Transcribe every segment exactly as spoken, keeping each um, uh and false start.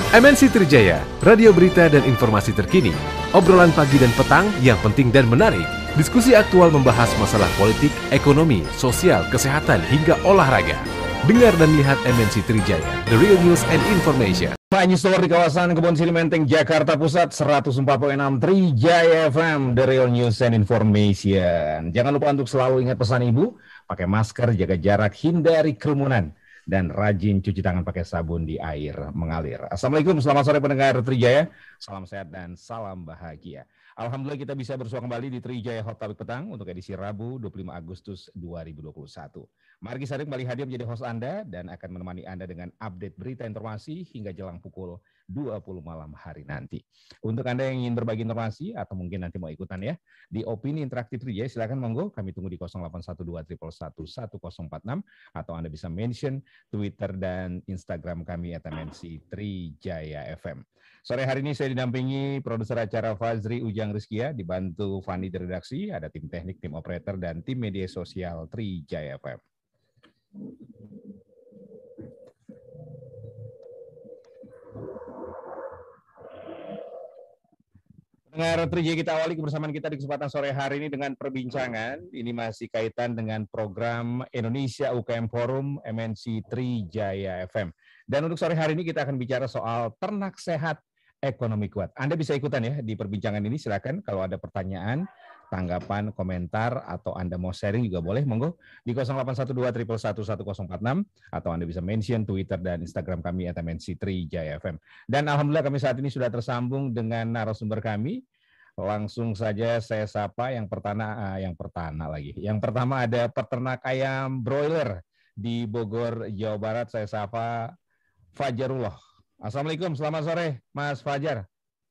M N C Trijaya, radio berita dan informasi terkini, obrolan pagi dan petang yang penting dan menarik, diskusi aktual membahas masalah politik, ekonomi, sosial, kesehatan, hingga olahraga. Dengar dan lihat M N C Trijaya, the real news and information. Pak News Tower di kawasan Kebon Siri Menteng, Jakarta Pusat, seratus empat koma enam Trijaya F M, the real news and information. Jangan lupa untuk selalu ingat pesan Ibu, pakai masker, jaga jarak, hindari kerumunan, dan rajin cuci tangan pakai sabun di air mengalir. Assalamualaikum, selamat sore pendengar Trijaya. Salam sehat dan salam bahagia. Alhamdulillah kita bisa bersua kembali di Trijaya Hot Topic Petang untuk edisi Rabu dua puluh lima Agustus dua ribu dua puluh satu. Mari saya kembali hadir menjadi host Anda dan akan menemani Anda dengan update berita informasi hingga jelang pukul dua puluh malam hari nanti. Untuk Anda yang ingin berbagi informasi atau mungkin nanti mau ikutan ya, di Opini Interaktif Trijaya silakan monggo, kami tunggu di nol delapan satu dua satu satu satu satu empat enam atau Anda bisa mention Twitter dan Instagram kami at M N C Trijaya F M. Sore hari ini saya didampingi produser acara Fazri Ujang Rizkia, dibantu Fani di redaksi, ada tim teknik, tim operator, dan tim media sosial Trijaya F M. Pendengar Trijaya, kita awali kebersamaan kita di kesempatan sore hari ini dengan perbincangan. Ini masih kaitan dengan program Indonesia U K M Forum M N C Trijaya F M. Dan untuk sore hari ini kita akan bicara soal ternak sehat, ekonomi kuat. Anda bisa ikutan ya di perbincangan ini, silakan kalau ada pertanyaan, tanggapan, komentar, atau Anda mau sharing juga boleh, monggo di nol delapan satu dua satu satu satu satu nol empat enam atau Anda bisa mention Twitter dan Instagram kami at M N C Trijaya F M. Dan alhamdulillah kami saat ini sudah tersambung dengan narasumber kami. Langsung saja saya sapa yang pertama, yang pertama lagi. Yang pertama ada peternak ayam broiler di Bogor, Jawa Barat. Saya sapa Fajarullah. Assalamualaikum, selamat sore Mas Fajar.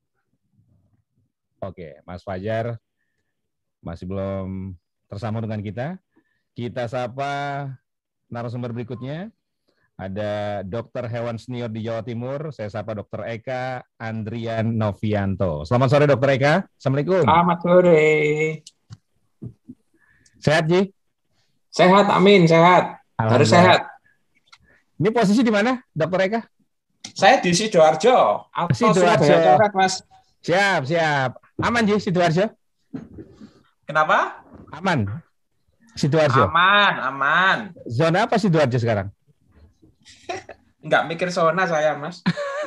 Oke, Mas Fajar masih belum tersambung dengan kita. Kita sapa narasumber berikutnya. Ada dokter hewan senior di Jawa Timur. Saya sapa dokter Eka Andrian Novianto. Selamat sore dokter Eka. Assalamualaikum. Selamat sore. Sehat Ji? Sehat, amin, sehat. Harus sehat. Ini posisi di mana dokter Eka? Saya di Sidoarjo. Sidoarjo. Coret, Mas. Siap, siap. Aman Ji Sidoarjo? Kenapa? Aman. Sidoarjo. Aman, aman. Zona apa Sidoarjo sekarang? Enggak mikir zona saya, Mas.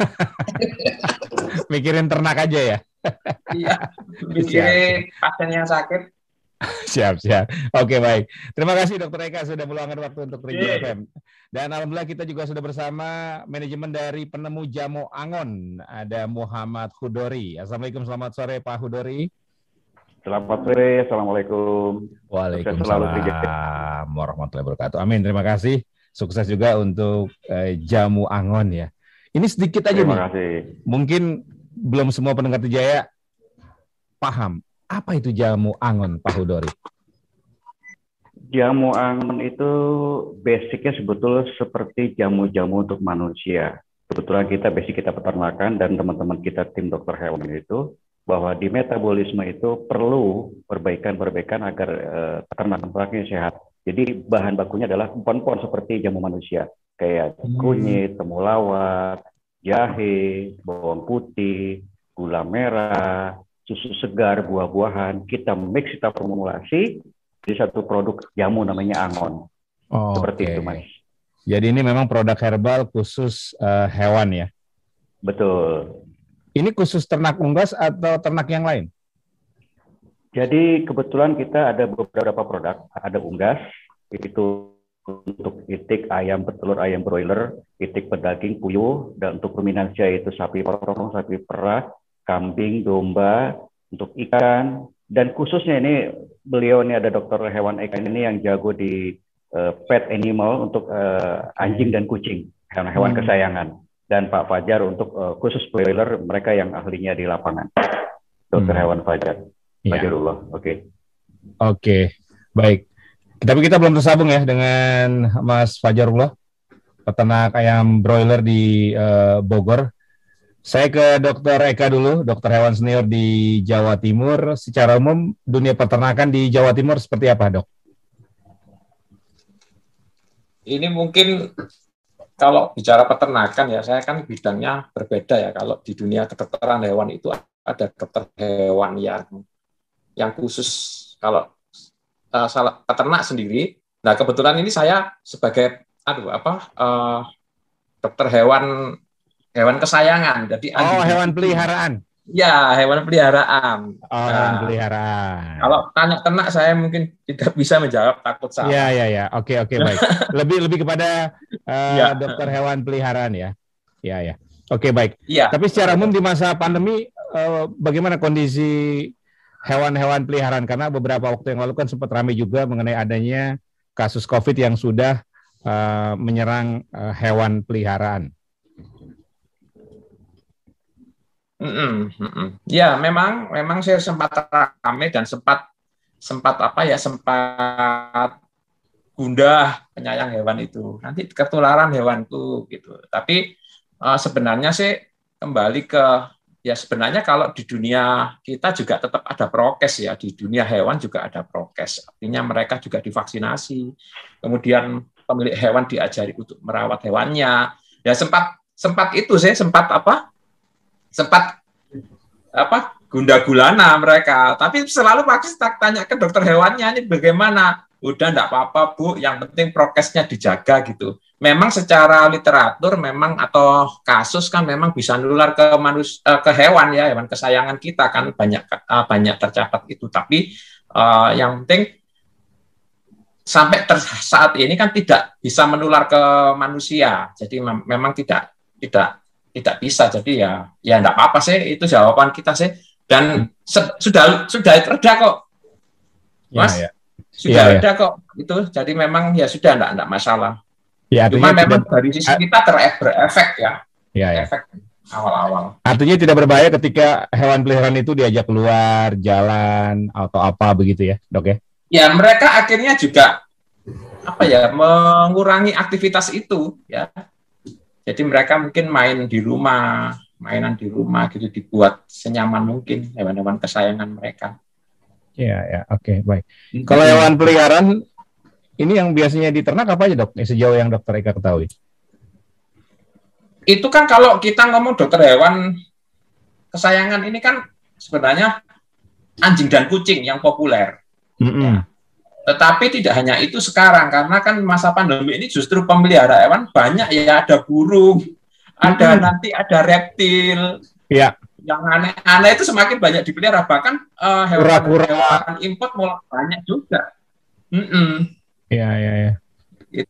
Mikirin ternak aja ya? Iya, mikirin pasien yang sakit. Siap, siap. Oke, baik. Terima kasih dokter Eka sudah meluangkan waktu untuk Trijaya F M. Dan alhamdulillah kita juga sudah bersama manajemen dari penemu jamu Angon. Ada Muhammad Hudori. Assalamualaikum, selamat sore Pak Hudori. Selamat sore, Assalamualaikum. Waalaikumsalam warahmatullahi wabarakatuh. Amin, terima kasih. Sukses juga untuk eh, jamu Angon ya. Ini sedikit aja terima nih. Kasih. Mungkin belum semua pendengar Trijaya paham. Apa itu jamu Angon, Pak Hudori? Jamu Angon itu basicnya sebetulnya seperti jamu-jamu untuk manusia. Kebetulan kita basic kita peternakan dan teman-teman kita tim dokter hewan itu bahwa di metabolisme itu perlu perbaikan-perbaikan agar uh, ternak-ternaknya sehat. Jadi bahan bakunya adalah pohon-pohon seperti jamu manusia, kayak kunyit, temulawak, jahe, bawang putih, gula merah, susu segar, buah-buahan. Kita mix, kita formulasi di satu produk jamu namanya Angon. Oh, seperti okay. itu, Mas. Jadi ini memang produk herbal khusus uh, hewan ya? Betul. Ini khusus ternak unggas atau ternak yang lain? Jadi kebetulan kita ada beberapa produk, ada unggas, itu untuk itik, ayam petelur, ayam broiler, itik pedaging, puyuh, dan untuk ruminansia itu sapi potong, sapi perah, kambing, domba, untuk ikan, dan khususnya ini beliau ini ada dokter hewan Eka ini yang jago di uh, pet animal untuk uh, anjing dan kucing, hewan-hewan hmm. kesayangan. Dan Pak Fajar untuk uh, khusus broiler, mereka yang ahlinya di lapangan. Dokter hmm. hewan Fajar. Fajarullah, oke. Okay. Oke, okay. Baik. Tapi kita belum tersambung ya dengan Mas Fajarullah, peternak ayam broiler di uh, Bogor. Saya ke dokter Eka dulu, dokter hewan senior di Jawa Timur. Secara umum, dunia peternakan di Jawa Timur seperti apa, dok? Ini mungkin kalau bicara peternakan ya, saya kan bidangnya berbeda ya. Kalau di dunia kedokteran hewan itu ada dokter hewan yang yang khusus kalau uh, salah peternak sendiri. Nah kebetulan ini saya sebagai aduh apa uh, dokter hewan hewan kesayangan. Jadi oh hewan peliharaan. Ya, hewan peliharaan. Oh, nah, hewan peliharaan. Kalau tanya ternak saya mungkin tidak bisa menjawab, takut salah. Ya, ya, ya. Oke, oke, baik. Lebih lebih kepada uh, ya. dokter hewan peliharaan ya. Ya, ya. Oke, baik. Ya. Tapi secara umum di masa pandemi uh, bagaimana kondisi hewan-hewan peliharaan? Karena beberapa waktu yang lalu kan sempat ramai juga mengenai adanya kasus COVID yang sudah uh, menyerang uh, hewan peliharaan. Mm-mm, mm-mm. Ya, memang memang saya sempat ramai dan sempat sempat apa ya sempat gundah penyayang hewan itu. Nanti ketularan hewanku gitu. Tapi uh, sebenarnya sih kembali ke ya sebenarnya kalau di dunia kita juga tetap ada prokes ya, di dunia hewan juga ada prokes. Artinya mereka juga divaksinasi. Kemudian pemilik hewan diajari untuk merawat hewannya. Ya sempat sempat itu sih sempat apa? sempat apa gunda gulana mereka, tapi selalu pasti tanya ke dokter hewannya ini bagaimana, udah enggak apa-apa Bu, yang penting prokesnya dijaga gitu. Memang secara literatur memang atau kasus kan memang bisa nular ke manusia, ke hewan ya, hewan kesayangan kita kan banyak banyak tercatat itu, tapi uh, yang penting sampai ter, saat ini kan tidak bisa menular ke manusia, jadi mem memang tidak tidak tidak bisa, jadi ya ya enggak apa-apa sih, itu jawaban kita sih, dan sudah sudah reda kok Mas ya, ya. sudah ya, reda ya. kok itu, jadi memang ya sudah enggak enggak masalah ya, cuma memang tidak, dari sisi kita terefek ya, ya, ya. efek awal-awal. Artinya tidak berbahaya ketika hewan peliharaan itu diajak keluar jalan atau apa begitu ya Dok ya? Ya mereka akhirnya juga apa ya mengurangi aktivitas itu ya. Jadi mereka mungkin main di rumah, mainan di rumah gitu, dibuat senyaman mungkin hewan-hewan kesayangan mereka. Ya, ya, oke, okay, baik. Hmm. Kalau hewan peliharaan ini yang biasanya diternak apa aja Dok? Sejauh yang Dokter Eka ketahui? Itu kan kalau kita ngomong dokter hewan kesayangan ini kan sebenarnya anjing dan kucing yang populer. Mm-hmm. Ya. Tetapi tidak hanya itu sekarang, karena kan masa pandemi ini justru pemelihara hewan banyak ya, ada burung, ada hmm. nanti ada reptil, ya. yang aneh-aneh itu semakin banyak dipelihara, bahkan uh, hewan-hewan import mulai banyak juga. Mm-mm. Ya, ya, ya. Gitu.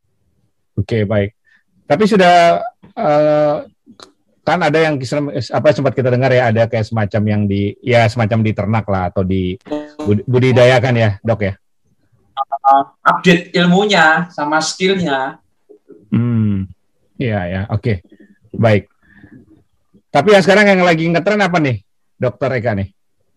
Oke, baik. Tapi sudah uh, kan ada yang apa sempat kita dengar ya, ada kayak semacam yang di ya semacam diternak lah atau di budidayakan ya Dok ya? Uh, update ilmunya sama skillnya. Hmm, ya ya, oke, okay. Baik. Tapi yang sekarang yang lagi ngetren apa nih, Dokter Eka nih?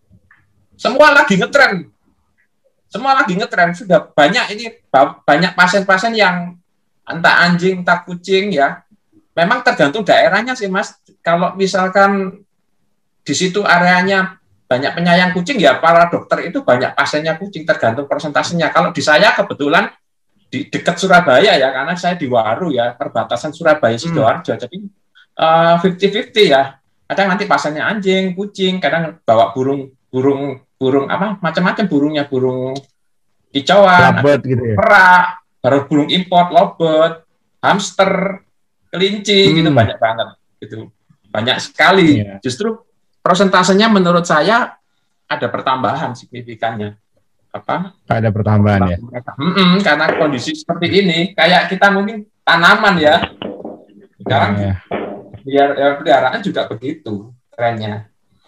Semua lagi ngetren, semua lagi ngetren. Sudah banyak ini banyak pasien-pasien yang entah anjing, entah kucing ya. Memang tergantung daerahnya sih Mas. Kalau misalkan di situ areanya banyak penyayang kucing ya para dokter itu banyak pasiennya kucing, tergantung persentasenya. Kalau di saya kebetulan di dekat Surabaya ya, karena saya di Waru ya, perbatasan Surabaya Sidoarjo, hmm. jadi fifty fifty ya. Kadang nanti pasiennya anjing, kucing, kadang bawa burung burung burung apa macam-macam burungnya, burung kicauan, gitu ya. perak, baru burung import, lobet, hamster, kelinci, hmm. gitu banyak banget gitu. Banyak sekali. Yeah. Justru persentasenya menurut saya ada pertambahan signifikannya. Apa? Ada pertambahan ya. Mm-mm, karena kondisi seperti ini, kayak kita mungkin tanaman ya. Sekarang ya, ya. biar peliharaan juga begitu trennya.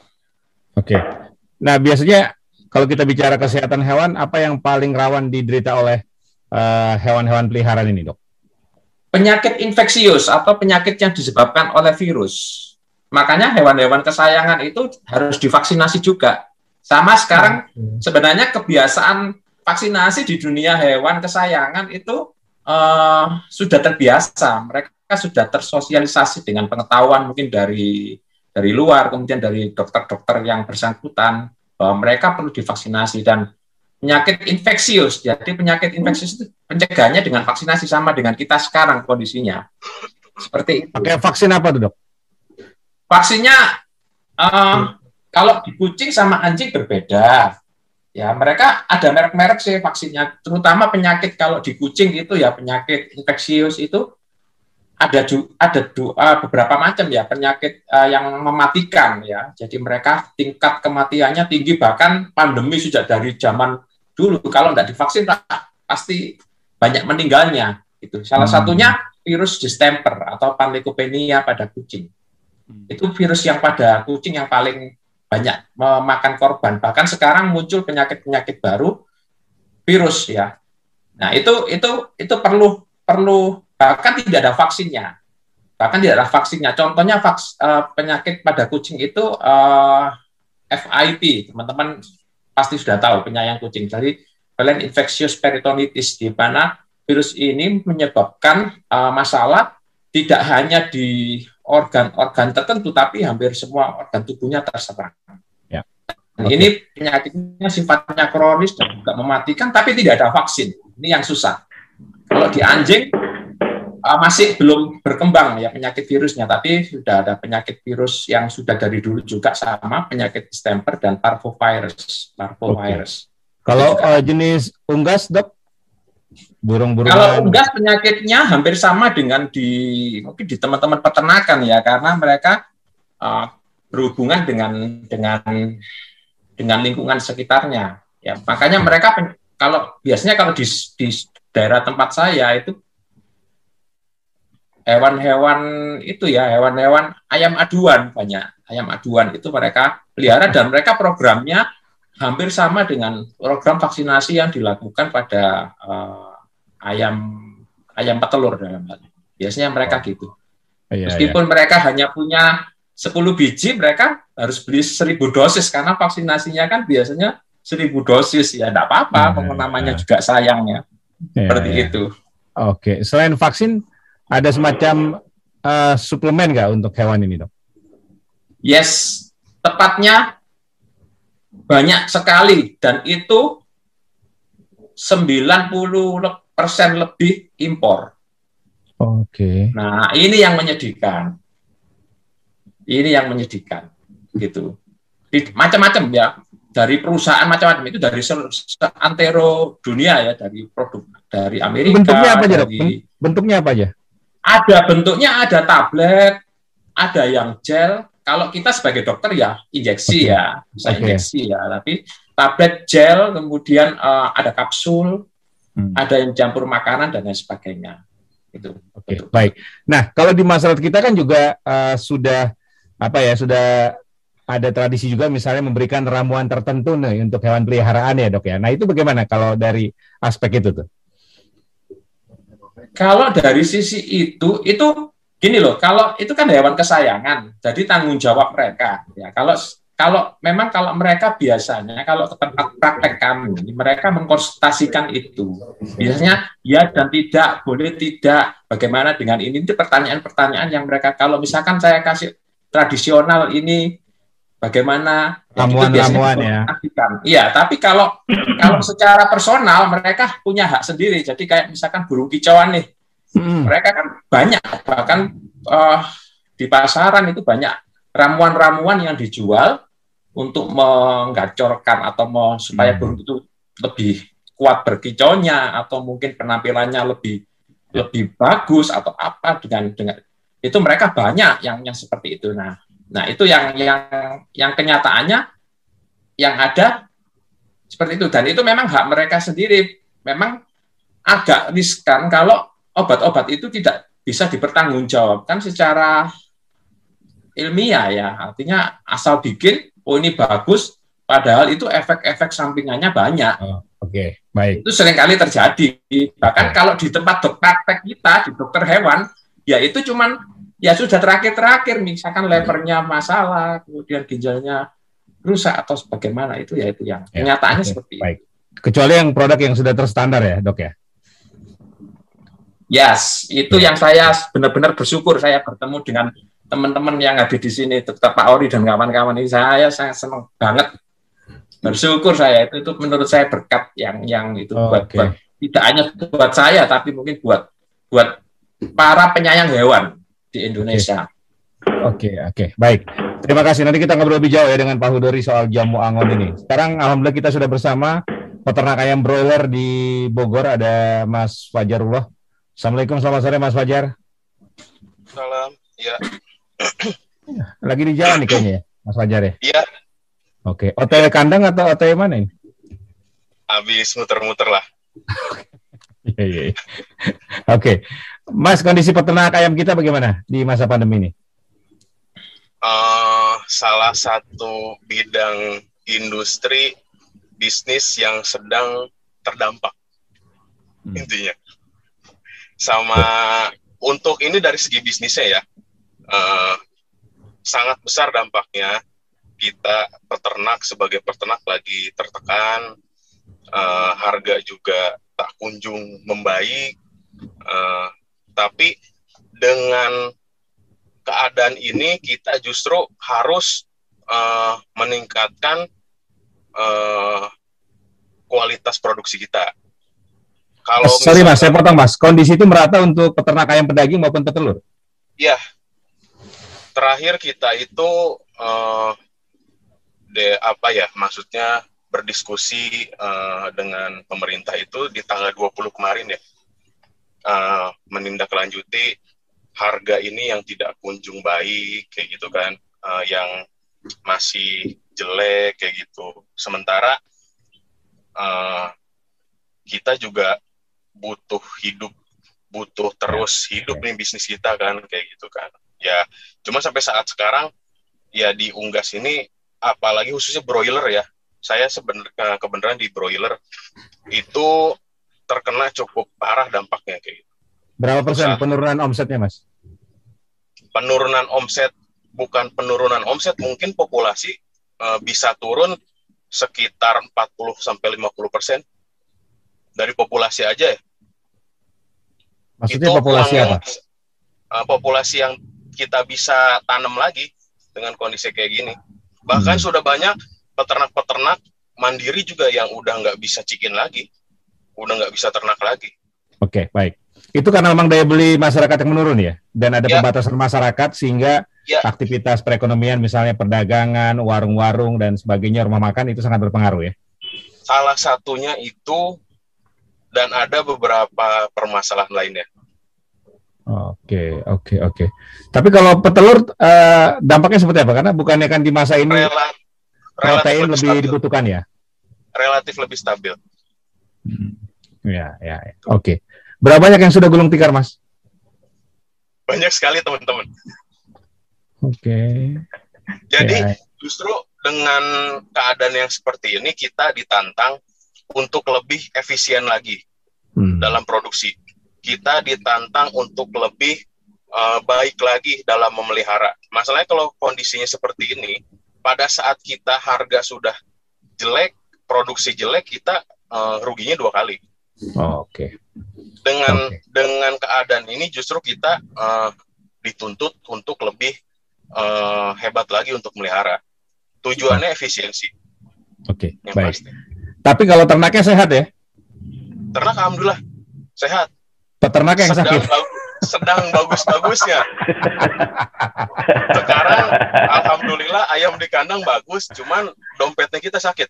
Oke. Nah biasanya kalau kita bicara kesehatan hewan, apa yang paling rawan diderita oleh uh, hewan-hewan peliharaan ini Dok? Penyakit infeksius atau penyakit yang disebabkan oleh virus. Makanya hewan-hewan kesayangan itu harus divaksinasi juga. Sama sekarang sebenarnya kebiasaan vaksinasi di dunia hewan kesayangan itu uh, sudah terbiasa. Mereka sudah tersosialisasi dengan pengetahuan mungkin dari dari luar, kemudian dari dokter-dokter yang bersangkutan bahwa mereka perlu divaksinasi, dan penyakit infeksius. Jadi penyakit infeksius itu pencegahannya dengan vaksinasi sama dengan kita sekarang kondisinya. Seperti itu. Pakai vaksin apa tuh, Dok? Vaksinnya uh, kalau di kucing sama anjing berbeda. Ya, mereka ada merek-merek sih vaksinnya, terutama penyakit kalau di kucing itu ya penyakit infeksius itu ada ada uh, beberapa macam ya penyakit uh, yang mematikan ya. Jadi mereka tingkat kematiannya tinggi, bahkan pandemi sudah dari zaman dulu. Kalau tidak divaksin pasti banyak meninggalnya. Itu salah hmm. satunya virus distemper atau panleukopenia pada kucing. Itu virus yang pada kucing yang paling banyak memakan korban. Bahkan sekarang muncul penyakit-penyakit baru virus ya. Nah itu itu itu perlu perlu bahkan tidak ada vaksinnya. Bahkan tidak ada vaksinnya. Contohnya vaks, uh, penyakit pada kucing itu uh, F I P. Teman-teman pasti sudah tahu penyayang kucing. Jadi Feline Infectious Peritonitis, di mana virus ini menyebabkan uh, masalah tidak hanya di organ-organ tertentu, tapi hampir semua organ tubuhnya terserang. Ya. Nah, okay. Ini penyakitnya sifatnya kronis dan juga mematikan, tapi tidak ada vaksin. Ini yang susah. Kalau di anjing uh, masih belum berkembang ya penyakit virusnya, tapi sudah ada penyakit virus yang sudah dari dulu juga sama, penyakit distemper dan parvovirus. Parvovirus. Okay. Kalau uh, jenis unggas, Dok? Burung-burungan. Kalau unggas penyakitnya hampir sama dengan di mungkin di teman-teman peternakan ya, karena mereka uh, berhubungan dengan dengan dengan lingkungan sekitarnya ya. Makanya mereka kalau biasanya kalau di, di daerah tempat saya itu hewan-hewan itu ya, hewan-hewan ayam aduan banyak. Ayam aduan itu mereka pelihara dan mereka programnya hampir sama dengan program vaksinasi yang dilakukan pada uh, ayam ayam petelur dalam hal. Biasanya mereka oh. gitu. Iya, Meskipun iya. mereka hanya punya sepuluh biji, mereka harus beli seribu dosis karena vaksinasinya kan biasanya seribu dosis ya, enggak apa-apa, iya, namanya iya. juga sayangnya. Iya, Seperti iya. itu. Oke, selain vaksin ada semacam uh, suplemen nggak untuk hewan ini, Dok? Yes, tepatnya banyak sekali, dan itu sembilan puluh persen lebih impor. Oke. Okay. Nah, ini yang menyedihkan. Ini yang menyedihkan, gitu. Macam-macam ya, dari perusahaan macam-macam itu dari seantero dunia ya, dari produk dari Amerika. Bentuknya apa aja, Dok? Dari, bentuknya apa aja? Ada bentuknya, ada tablet, ada yang gel. Kalau kita sebagai dokter ya injeksi okay. ya, bisa okay. injeksi ya, tapi tablet, gel, kemudian uh, ada kapsul, hmm. ada yang campur makanan dan lain sebagainya. Itu. Oke, okay. Baik. Nah, kalau di masyarakat kita kan juga uh, sudah apa ya, sudah ada tradisi juga misalnya memberikan ramuan tertentu nih untuk hewan peliharaan ya, Dok ya. Nah, itu bagaimana kalau dari aspek itu tuh? Kalau dari sisi itu, itu gini loh, kalau itu kan hewan kesayangan, jadi tanggung jawab mereka. Ya, kalau kalau memang kalau mereka biasanya kalau ke tempat praktek kami, mereka mengkonsultasikan itu. Biasanya ya dan tidak, boleh tidak, bagaimana dengan ini? Itu pertanyaan-pertanyaan yang mereka, kalau misalkan saya kasih tradisional ini, bagaimana? Ramuan-ramuan ya. Iya, tapi kalau kalau secara personal mereka punya hak sendiri. Jadi kayak misalkan burung kicauan nih. Hmm. Mereka kan banyak, bahkan uh, di pasaran itu banyak ramuan-ramuan yang dijual untuk menggacorkan atau mau, supaya hmm. burung itu lebih kuat berkicaunya atau mungkin penampilannya lebih ya. lebih bagus atau apa dengan dengan itu mereka banyak yang yang seperti itu. Nah, nah itu yang yang yang kenyataannya yang ada seperti itu, dan itu memang hak mereka sendiri. Memang agak riskan kalau obat-obat itu tidak bisa dipertanggungjawabkan secara ilmiah ya, artinya asal bikin, oh ini bagus, padahal itu efek-efek sampingannya banyak. Oh, Oke, okay. Baik. Itu seringkali terjadi. Bahkan okay. kalau di tempat praktek kita, di dokter hewan, ya itu cuman, ya sudah terakhir-terakhir, misalkan levernya masalah, kemudian ginjalnya rusak atau sebagaimana, itu ya itu yang ya, kenyataannya okay. seperti Baik. itu. Kecuali yang produk yang sudah terstandar ya, Dok ya? Yes, itu yang saya benar-benar bersyukur saya bertemu dengan teman-teman yang ada di sini, Dokter Pak Ori dan kawan-kawan ini. Saya sangat senang banget Bersyukur saya itu, itu menurut saya berkat yang yang itu oh, buat, okay. buat tidak hanya buat saya tapi mungkin buat buat para penyayang hewan di Indonesia. Oke, okay, oke, okay. Baik. Terima kasih. Nanti kita ngobrol lebih jauh ya dengan Pak Hudori soal jamu angon ini. Sekarang alhamdulillah kita sudah bersama peternak ayam broiler di Bogor, ada Mas Fajarullah. Assalamualaikum, selamat sore Mas Fajar. Salam, ya. Lagi di jalan nih kayaknya ya, Mas Fajar ya? Iya. Oke, O T W kandang atau O T W mana ini? Habis muter-muter lah. Iya, iya. Oke, Mas, kondisi peternak ayam kita bagaimana di masa pandemi ini? Uh, salah satu bidang industri bisnis yang sedang terdampak, hmm. intinya. Sama untuk ini dari segi bisnisnya ya, uh, sangat besar dampaknya. Kita peternak sebagai peternak lagi tertekan, uh, harga juga tak kunjung membaik, uh, tapi dengan keadaan ini kita justru harus uh, meningkatkan uh, kualitas produksi kita. Kalau mas, sorry Mas, saya potong Mas, kondisi itu merata untuk peternak ayam pedaging maupun petelur? Iya, terakhir kita itu uh, de apa ya, maksudnya berdiskusi uh, dengan pemerintah itu di tanggal dua puluh kemarin ya, uh, menindaklanjuti harga ini yang tidak kunjung baik kayak gitu kan, uh, yang masih jelek kayak gitu. Sementara uh, kita juga butuh hidup, butuh terus hidup nih bisnis kita kan kayak gitu kan. Ya, cuma sampai saat sekarang ya di unggas ini, apalagi khususnya broiler ya, saya sebenarnya kebenaran di broiler itu terkena cukup parah dampaknya kayak gitu. Berapa persen Usaha. penurunan omsetnya Mas? Penurunan omset, bukan penurunan omset, mungkin populasi uh, bisa turun sekitar empat puluh sampai lima puluh persen dari populasi aja ya. Maksudnya itu populasi yang, apa? Uh, populasi yang kita bisa tanam lagi dengan kondisi kayak gini. Bahkan hmm. sudah banyak peternak-peternak mandiri juga yang udah nggak bisa chicken lagi, udah nggak bisa ternak lagi. Oke, baik. Itu karena memang daya beli masyarakat yang menurun ya? Dan ada ya. Pembatasan masyarakat sehingga ya. Aktivitas perekonomian misalnya perdagangan, warung-warung, dan sebagainya, rumah makan itu sangat berpengaruh ya? Salah satunya itu, dan ada beberapa permasalahan lainnya. Oke, oke, oke. Tapi kalau petelur uh, dampaknya seperti apa? Karena bukannya kan di masa ini Rel- protein lebih stabil. Dibutuhkan ya? Relatif lebih stabil. Hmm. Ya, ya, ya. Oke. Berapa banyak yang sudah gulung tikar, Mas? Banyak sekali, teman-teman. Oke. Jadi ya. Justru dengan keadaan yang seperti ini kita ditantang untuk lebih efisien lagi hmm. dalam produksi. Kita ditantang untuk lebih uh, baik lagi dalam memelihara. Masalahnya kalau kondisinya seperti ini, pada saat kita harga sudah jelek, produksi jelek, kita uh, ruginya dua kali. Oh, Oke. Okay. Dengan okay. dengan keadaan ini justru kita uh, dituntut untuk lebih uh, hebat lagi untuk melihara. Tujuannya efisiensi. Oke. Okay. Baik. Pasti. Tapi kalau ternaknya sehat ya? Ternak alhamdulillah sehat. Peternak yang sedang sakit? Bagu, sedang bagus-bagusnya. Sekarang alhamdulillah ayam di kandang bagus, cuman dompetnya kita sakit.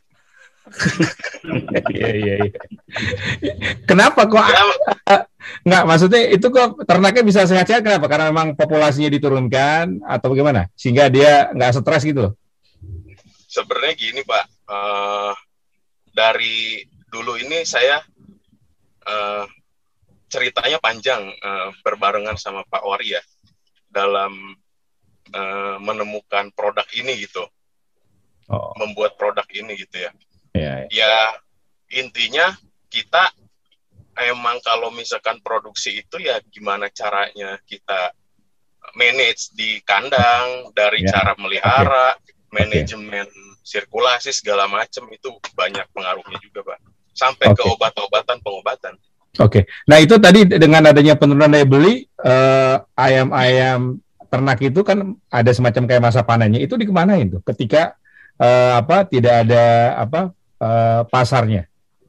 Iya iya iya. Kenapa kok? Ya. Nggak, maksudnya itu kok ternaknya bisa sehat-sehat kenapa? Karena memang populasinya diturunkan atau bagaimana? Sehingga dia nggak stres gitu? Sebenarnya gini Pak, uh, dari dulu ini saya uh, ceritanya panjang uh, berbarengan sama Pak Wari ya dalam uh, menemukan produk ini gitu, oh. membuat produk ini gitu ya. Ya, ya. Ya intinya kita emang kalau misalkan produksi itu ya gimana caranya kita manage di kandang dari ya. Cara melihara, okay. manajemen okay. sirkulasi segala macam itu banyak pengaruhnya juga Pak. Sampai okay. ke obat-obatan pengobatan. Oke, okay. Nah itu tadi dengan adanya penurunan daya beli eh, ayam-ayam ternak itu kan ada semacam kayak masa panennya itu dikemanain tuh? Ketika uh, apa tidak ada apa uh, pasarnya?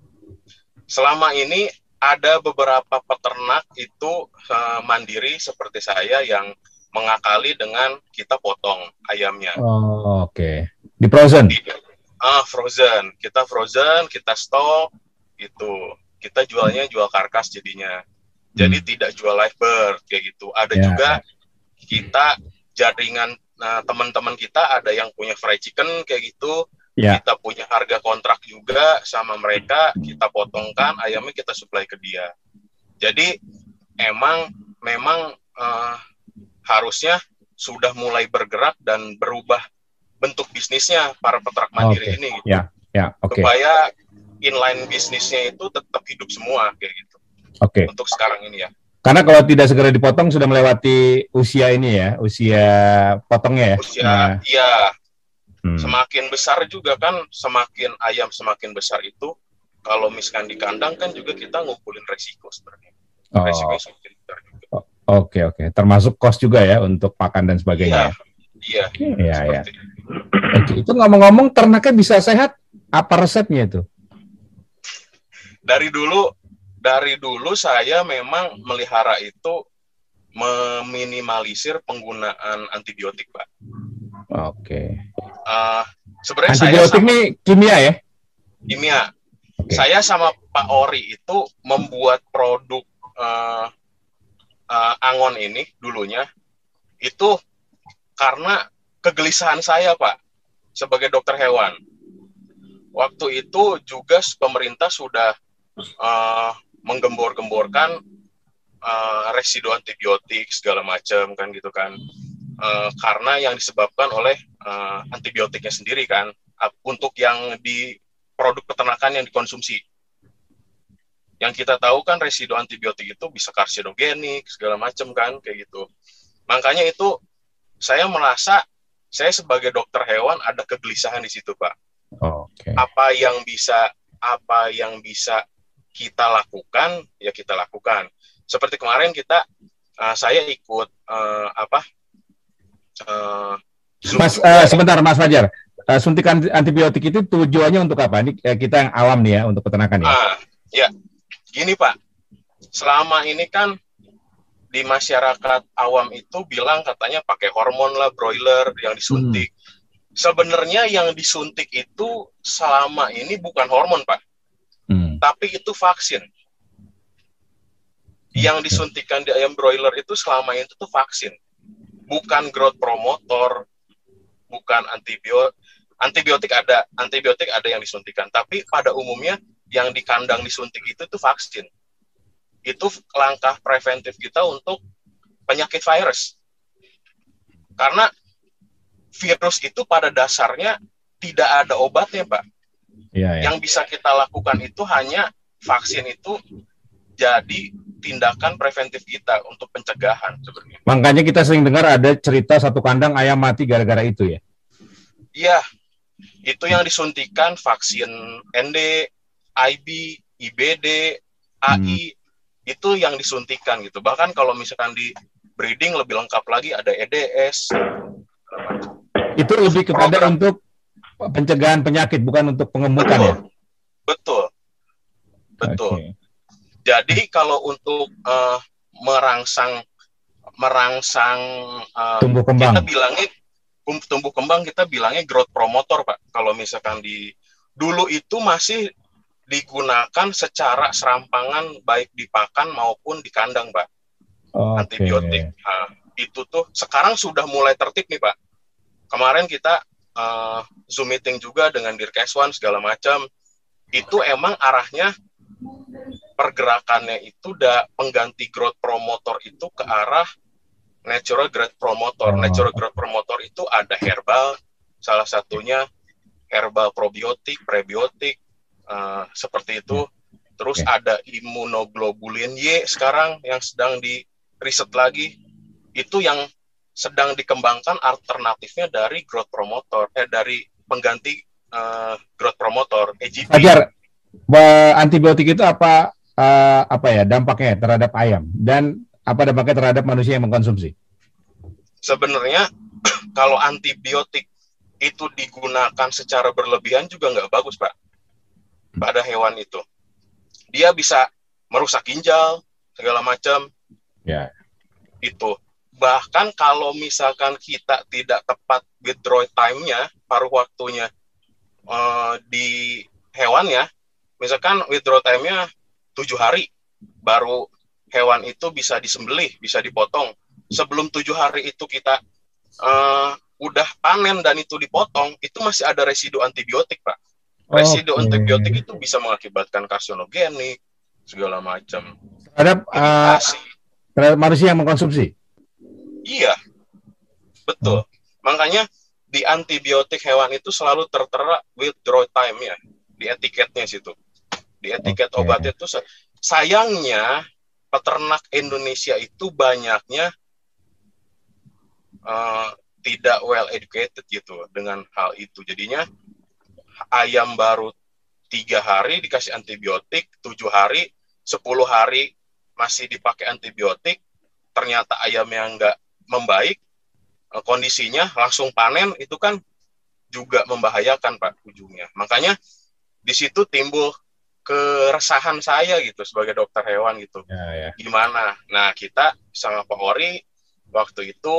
Selama ini ada beberapa peternak itu uh, mandiri seperti saya yang mengakali dengan kita potong ayamnya. Oh, oke. Okay. Di frozen? Di, ah, frozen. Kita frozen, kita stok, gitu. Kita jualnya jual karkas jadinya. Jadi hmm. tidak jual live bird, kayak gitu. Ada yeah. juga kita jaringan, nah, teman-teman kita ada yang punya fried chicken, kayak gitu. Yeah. Kita punya harga kontrak juga sama mereka, kita potongkan, ayamnya kita supply ke dia. Jadi emang memang uh, harusnya sudah mulai bergerak dan berubah bentuk bisnisnya para peternak mandiri okay. ini. Gitu. Yeah. Yeah. Okay. Supaya inline bisnisnya itu tetap hidup semua kayak gitu. Oke. Okay. Untuk sekarang ini ya. Karena kalau tidak segera dipotong sudah melewati usia ini ya, usia potongnya ya. Usia, nah. iya. Hmm. Semakin besar juga kan, semakin ayam semakin besar itu, kalau misalkan di kandang kan juga kita ngumpulin resiko sebenarnya. Oh. Resiko semakin besar juga. Oke oke, okay. Termasuk kos juga ya untuk pakan dan sebagainya. Iya, iya. Iya, iya. Oke, itu ngomong-ngomong ternaknya bisa sehat, apa resepnya itu? Dari dulu, dari dulu saya memang melihara itu meminimalisir penggunaan antibiotik, Pak. Oke. Okay. Uh, sebenarnya antibiotik saya sama, ini kimia ya? Kimia. Okay. Saya sama Pak Ori itu membuat produk uh, uh, Angon ini dulunya itu karena kegelisahan saya, Pak, sebagai dokter hewan. Waktu itu juga pemerintah sudah uh, menggembor-gemborkan uh, residu antibiotik segala macam kan gitu kan. Uh, karena yang disebabkan oleh uh, antibiotiknya sendiri kan, uh, untuk yang di produk peternakan yang dikonsumsi. Yang kita tahu kan residu antibiotik itu bisa karsinogenik segala macam kan kayak gitu. Makanya itu saya merasa saya sebagai dokter hewan ada kegelisahan di situ, Pak. Oh, okay. Apa yang bisa apa yang bisa kita lakukan ya kita lakukan. Seperti kemarin kita uh, saya ikut uh, apa? Uh, Mas, uh, sebentar Mas Fajar, uh, suntikan antibiotik itu tujuannya untuk apa? Ini uh, kita yang awam nih ya, untuk peternakan ya. Uh, ya, gini Pak, selama ini kan di masyarakat awam itu bilang katanya pakai hormon lah broiler yang disuntik. Hmm. Sebenarnya yang disuntik itu selama ini bukan hormon Pak, hmm. tapi itu vaksin. Yang disuntikan di ayam broiler itu selama itu tuh vaksin. Bukan growth promotor, bukan antibiotik. Antibiotik ada, antibiotik ada yang disuntikan. Tapi pada umumnya yang di kandang disuntik itu tuh vaksin. Itu langkah preventif kita untuk penyakit virus. Karena virus itu pada dasarnya tidak ada obatnya, Pak. Ya, ya. Yang bisa kita lakukan itu hanya vaksin itu jadi tindakan preventif kita untuk pencegahan sebenarnya. Makanya kita sering dengar ada cerita satu kandang ayam mati gara-gara itu ya? Iya, itu yang disuntikan vaksin N D, I B, I B D, A I, hmm. itu yang disuntikan gitu. Bahkan kalau misalkan di breeding lebih lengkap lagi ada E D S. Itu lebih kepada program untuk pencegahan penyakit, bukan untuk pengemukan ya? Betul, betul. Okay. Jadi kalau untuk uh, merangsang merangsang uh, tumbuh kembang, kita bilangnya tumbuh kembang kita bilangnya growth promotor, Pak. Kalau misalkan di dulu itu masih digunakan secara serampangan baik di pakan maupun di kandang, Pak. Okay. Antibiotik. Nah, itu tuh sekarang sudah mulai tertib nih, Pak. Kemarin kita uh, Zoom meeting juga dengan Dirkeswan segala macam. Itu emang arahnya pergerakannya itu udah pengganti growth promotor itu ke arah natural growth promotor. Natural growth promotor itu ada herbal, salah satunya herbal probiotik, prebiotik, uh, seperti itu. Terus okay. ada imunoglobulin Y sekarang yang sedang di riset lagi. Itu yang sedang dikembangkan alternatifnya dari growth promotor, eh dari pengganti uh, growth promotor, A G P. Ajar, antibiotik itu apa uh, apa ya dampaknya terhadap ayam dan apa dampaknya terhadap manusia yang mengkonsumsi? Sebenarnya kalau antibiotik itu digunakan secara berlebihan juga nggak bagus, Pak. Pada hewan itu. Dia bisa merusak ginjal, segala macam. Ya. Itu. Bahkan kalau misalkan kita tidak tepat withdrawal time-nya, paruh waktunya uh, di hewan ya, misalkan withdrawal time-nya tujuh hari, baru hewan itu bisa disembelih, bisa dipotong. Sebelum tujuh hari itu kita uh, udah panen dan itu dipotong, itu masih ada residu antibiotik, Pak. Residu Okay. antibiotik itu bisa mengakibatkan karsinogenik, segala macam. Terhadap uh, terhadap manusia yang mengkonsumsi? Iya, betul. Hmm. Makanya di antibiotik hewan itu selalu tertera withdrawal time-nya, di etiketnya situ. Di etiket okay. obatnya itu, sayangnya peternak Indonesia itu banyaknya uh, tidak well educated gitu dengan hal itu. Jadinya ayam baru tiga hari dikasih antibiotik, tujuh hari, sepuluh hari masih dipakai antibiotik, ternyata ayam yang nggak membaik kondisinya, langsung panen, itu kan juga membahayakan, Pak, ujungnya. Makanya di situ timbul keresahan saya gitu sebagai dokter hewan gitu. Ya, ya. Gimana? Nah, kita sama Pak Ori waktu itu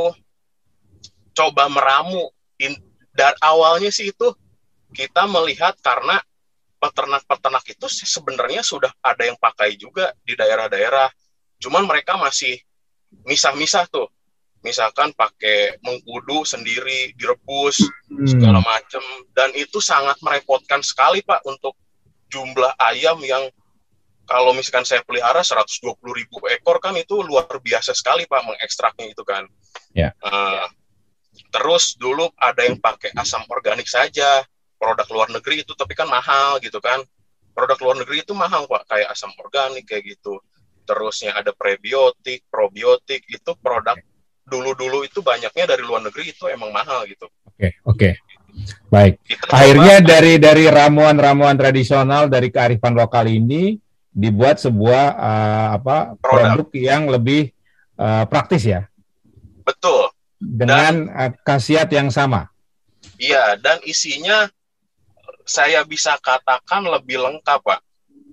coba meramu. Dan awalnya sih itu kita melihat karena peternak-peternak itu sebenarnya sudah ada yang pakai juga di daerah-daerah. Cuman mereka masih misah-misah tuh. Misalkan pakai mengkudu sendiri, direbus, hmm. segala macam. Dan itu sangat merepotkan sekali, Pak, untuk jumlah ayam yang kalau misalkan saya pelihara seratus dua puluh ribu ekor kan itu luar biasa sekali, Pak, mengekstraknya itu kan. Yeah. Uh, terus dulu ada yang pakai asam organik saja, produk luar negeri itu, tapi kan mahal gitu kan. Produk luar negeri itu mahal, Pak, kayak asam organik kayak gitu. Terusnya ada prebiotik, probiotik, itu produk dulu-dulu itu banyaknya dari luar negeri, itu emang mahal gitu. Oke, okay, oke. Okay. Baik. Kita akhirnya coba, dari dari ramuan-ramuan tradisional dari kearifan lokal ini dibuat sebuah uh, apa produk. produk yang lebih uh, praktis ya. Betul. Dengan dan, uh, khasiat yang sama. Iya, dan isinya saya bisa katakan lebih lengkap, Pak.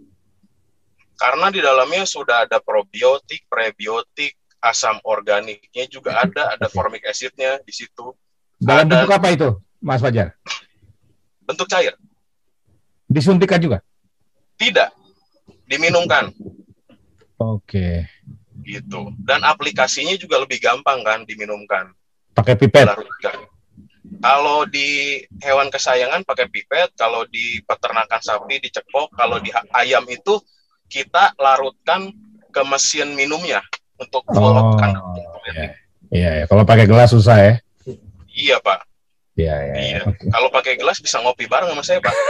Karena di dalamnya sudah ada probiotik, prebiotik, asam organiknya juga ada, ada formic acidnya di situ. Dalam ada, bentuk apa itu, Mas Fajar? Bentuk cair. Disuntikan juga? Tidak, diminumkan. Oke. Gitu. Dan aplikasinya juga lebih gampang kan diminumkan. Pakai pipet? Kalau di hewan kesayangan pakai pipet, kalau di peternakan sapi dicekok, kalau di ayam itu kita larutkan ke mesin minumnya. Untuk oh, iya. Iya, ya. Kalau pakai gelas susah ya? Iya, Pak. Iya, iya. iya. Okay. Kalau pakai gelas bisa ngopi bareng sama saya, Pak.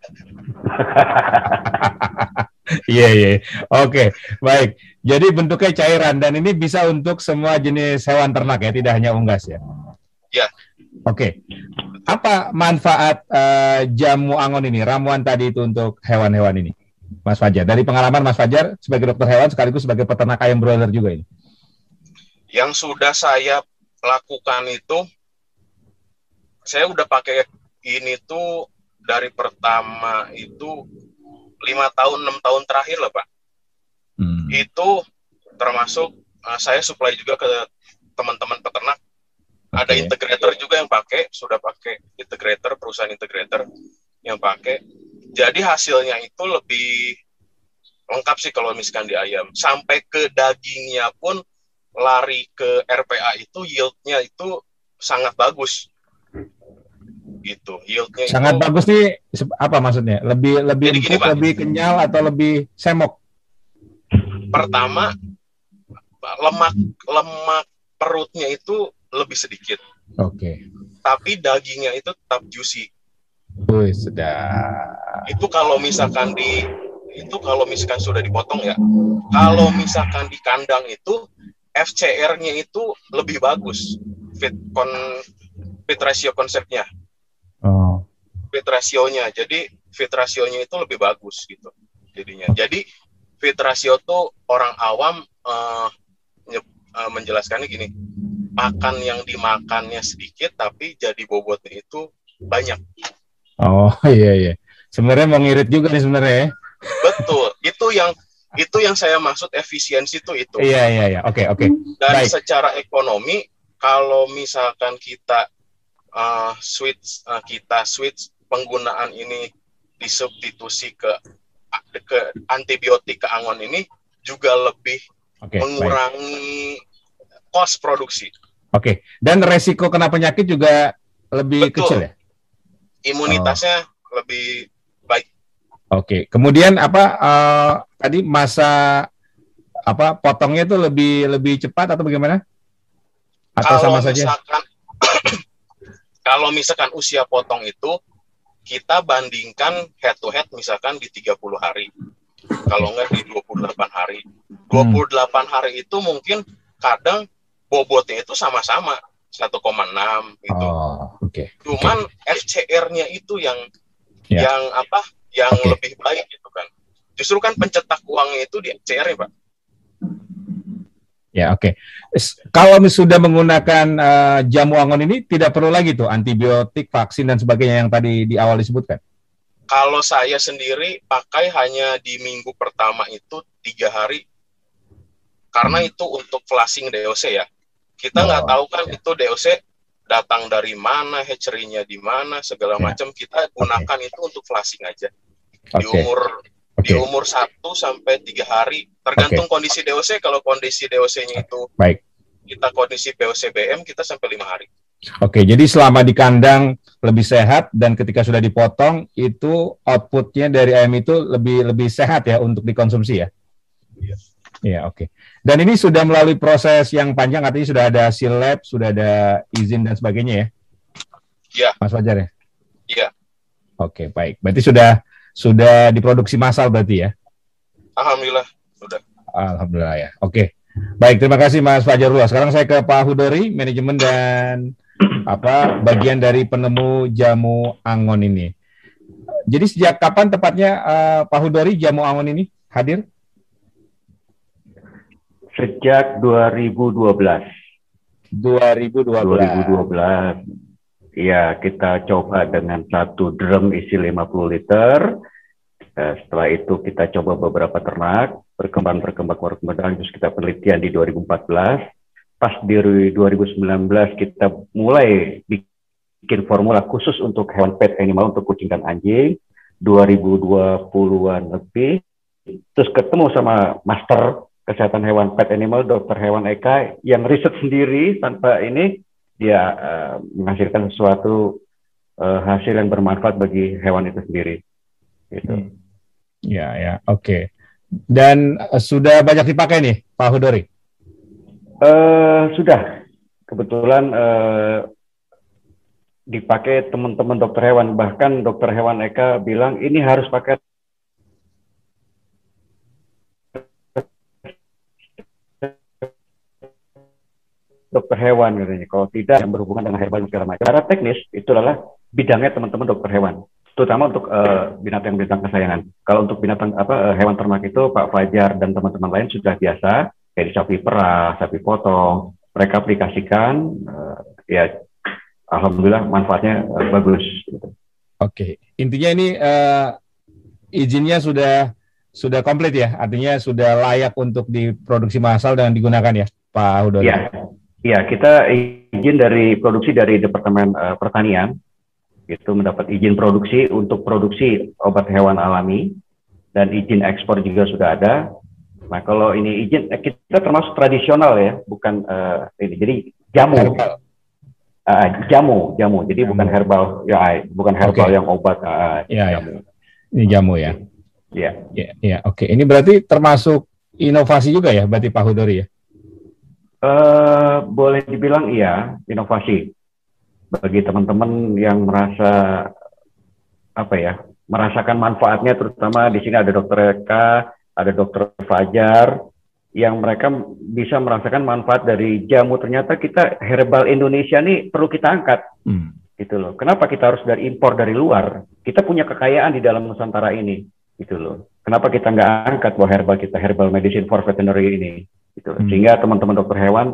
Iya, iya. Oke, baik. Jadi bentuknya cairan dan ini bisa untuk semua jenis hewan ternak ya, tidak hanya unggas ya? Iya. Oke. Apa manfaat uh, jamu angon ini, ramuan tadi itu untuk hewan-hewan ini? Mas Fajar, dari pengalaman Mas Fajar sebagai dokter hewan sekaligus sebagai peternak ayam broiler juga ini. Yang sudah saya lakukan itu, saya udah pakai ini tuh dari pertama itu lima tahun, enam tahun terakhir lah, Pak. Hmm. Itu termasuk uh, saya supply juga ke teman-teman peternak. Okay. Ada integrator juga yang pakai, sudah pakai integrator, perusahaan integrator yang pakai. Jadi hasilnya itu lebih lengkap sih kalau misalkan di ayam. Sampai ke dagingnya pun lari ke R P A itu yield-nya itu sangat bagus. Gitu. Yield-nya sangat itu bagus nih apa maksudnya? Lebih lebih Jadi empuk, gini, lebih kenyal atau lebih semok? Pertama lemak lemak perutnya itu lebih sedikit. Oke. Okay. Tapi dagingnya itu tetap juicy. Wih, sedap. Itu kalau misalkan di itu kalau misalkan sudah dipotong ya. Kalau misalkan di kandang itu F C R-nya itu lebih bagus. Fit kon fit ratio konsepnya. Oh. Fit ratio-nya. Jadi fit ratio-nya itu lebih bagus gitu. Jadinya. Jadi fit ratio tuh orang awam uh, uh, menjelaskannya gini. pakan yang dimakannya sedikit, tapi jadi bobotnya itu banyak. Oh iya iya. Sebenarnya mau ngirit juga nih sebenarnya ya. Betul. Itu yang itu yang saya maksud efisiensi itu itu. Iya iya iya. Oke oke. Dan Baik. secara ekonomi, kalau misalkan kita uh, switch uh, kita switch penggunaan ini disubstitusi ke ke antibiotik ke angon ini juga lebih Oke, mengurangi baik. Cost produksi. Oke. Dan resiko kena penyakit juga lebih Betul. kecil ya. Imunitasnya oh. lebih baik. Oke. Kemudian apa uh, tadi masa apa potongnya itu lebih lebih cepat atau bagaimana? Atau kalau sama saja? Misalkan, kalau misalkan usia potong itu kita bandingkan head to head misalkan di tiga puluh hari. Kalau enggak di dua puluh delapan hari. dua puluh delapan hmm. hari itu mungkin kadang bobotnya itu sama-sama satu koma enam gitu. Oh, oke. Okay. Cuman okay. F C R-nya itu yang yeah. yang apa? Yang okay. lebih baik gitu kan. Justru kan pencetak uangnya itu di F C R-nya, Pak. Ya, oke. Okay. Kalau sudah menggunakan uh, jamu angon ini tidak perlu lagi tuh antibiotik, vaksin dan sebagainya yang tadi di awal disebutkan. Kalau saya sendiri pakai hanya di minggu pertama itu tiga hari. Karena hmm. itu untuk flushing D O C ya. Kita nggak oh, tahu kan ya. Itu D O C datang dari mana, hatchery-nya di mana, segala ya. Macam. Kita gunakan okay. itu untuk flushing aja. Di okay. umur okay. di umur satu sampai tiga hari. Tergantung okay. kondisi D O C. Kalau kondisi D O C-nya itu baik. Kita kondisi P O C B M, kita sampai lima hari. Oke, jadi selama di kandang lebih sehat dan ketika sudah dipotong itu outputnya dari ayam itu lebih lebih sehat ya untuk dikonsumsi ya. Iya. Iya, oke. Dan ini sudah melalui proses yang panjang, artinya sudah ada hasil lab, sudah ada izin dan sebagainya ya? Iya. Mas Fajar ya? Iya. Oke, baik. Berarti sudah sudah diproduksi massal berarti ya? Alhamdulillah, sudah. Alhamdulillah ya. Oke. Baik, terima kasih Mas Fajarullah. Sekarang saya ke Pak Hudori, manajemen dan apa bagian dari penemu jamu angon ini. Jadi sejak kapan tepatnya uh, Pak Hudori jamu angon ini hadir? Sejak dua ribu dua belas. dua ribu dua belas. dua ribu dua belas. Ya, kita coba dengan satu drum isi lima puluh liter. Setelah itu kita coba beberapa ternak, berkembang, berkembang, berkembang, terus kita penelitian di dua ribu empat belas. Pas di dua ribu sembilan belas kita mulai bikin formula khusus untuk hewan pet animal, untuk kucing dan anjing. dua ribu dua puluhan lebih. Terus ketemu sama master kesehatan hewan pet animal, dokter hewan Eka, yang riset sendiri tanpa ini, dia uh, menghasilkan sesuatu uh, hasil yang bermanfaat bagi hewan itu sendiri. Gitu. Hmm. Ya, ya, oke. Okay. Dan uh, sudah banyak dipakai nih, Pak Hudori? Uh, sudah. Kebetulan uh, dipakai teman-teman dokter hewan. Bahkan dokter hewan Eka bilang, ini harus pakai dokter hewan katanya. Kalau tidak yang berhubungan dengan herbal segala macam. Secara teknis itu adalah bidangnya teman-teman dokter hewan, terutama untuk uh, binatang-binatang kesayangan. Kalau untuk binatang apa uh, hewan ternak itu Pak Fajar dan teman-teman lain sudah biasa, kayak sapi perah, sapi potong, mereka aplikasikan, uh, ya alhamdulillah manfaatnya uh, bagus. Gitu. Oke, intinya ini uh, izinnya sudah sudah komplit ya, artinya sudah layak untuk diproduksi massal dan digunakan ya, Pak Hudori? Iya, ya, kita izin dari produksi dari Departemen uh, Pertanian, itu mendapat izin produksi untuk produksi obat hewan alami, dan izin ekspor juga sudah ada. Nah, kalau ini izin, eh, kita termasuk tradisional ya, bukan uh, ini, jadi jamu, uh, jamu, jamu, jadi jamu. Bukan herbal, ya, bukan herbal okay. yang obat. Uh, ya, jamu. Ya. Ini jamu ya. Iya. Ya, ya, oke. Okay. Ini berarti termasuk inovasi juga ya, berarti Pak Hudori ya? Uh, boleh dibilang iya, inovasi. Bagi teman-teman yang merasa apa ya, merasakan manfaatnya, terutama di sini ada dokter Eka, ada dokter Fajar, yang mereka bisa merasakan manfaat dari jamu. Ternyata kita herbal Indonesia nih perlu kita angkat, hmm. gitu loh. Kenapa kita harus dari impor dari luar? Kita punya kekayaan di dalam Nusantara ini, gitu loh. Kenapa kita nggak angkat bahwa herbal kita, herbal medicine for veterinary ini, gitu loh. Hmm. Sehingga teman-teman dokter hewan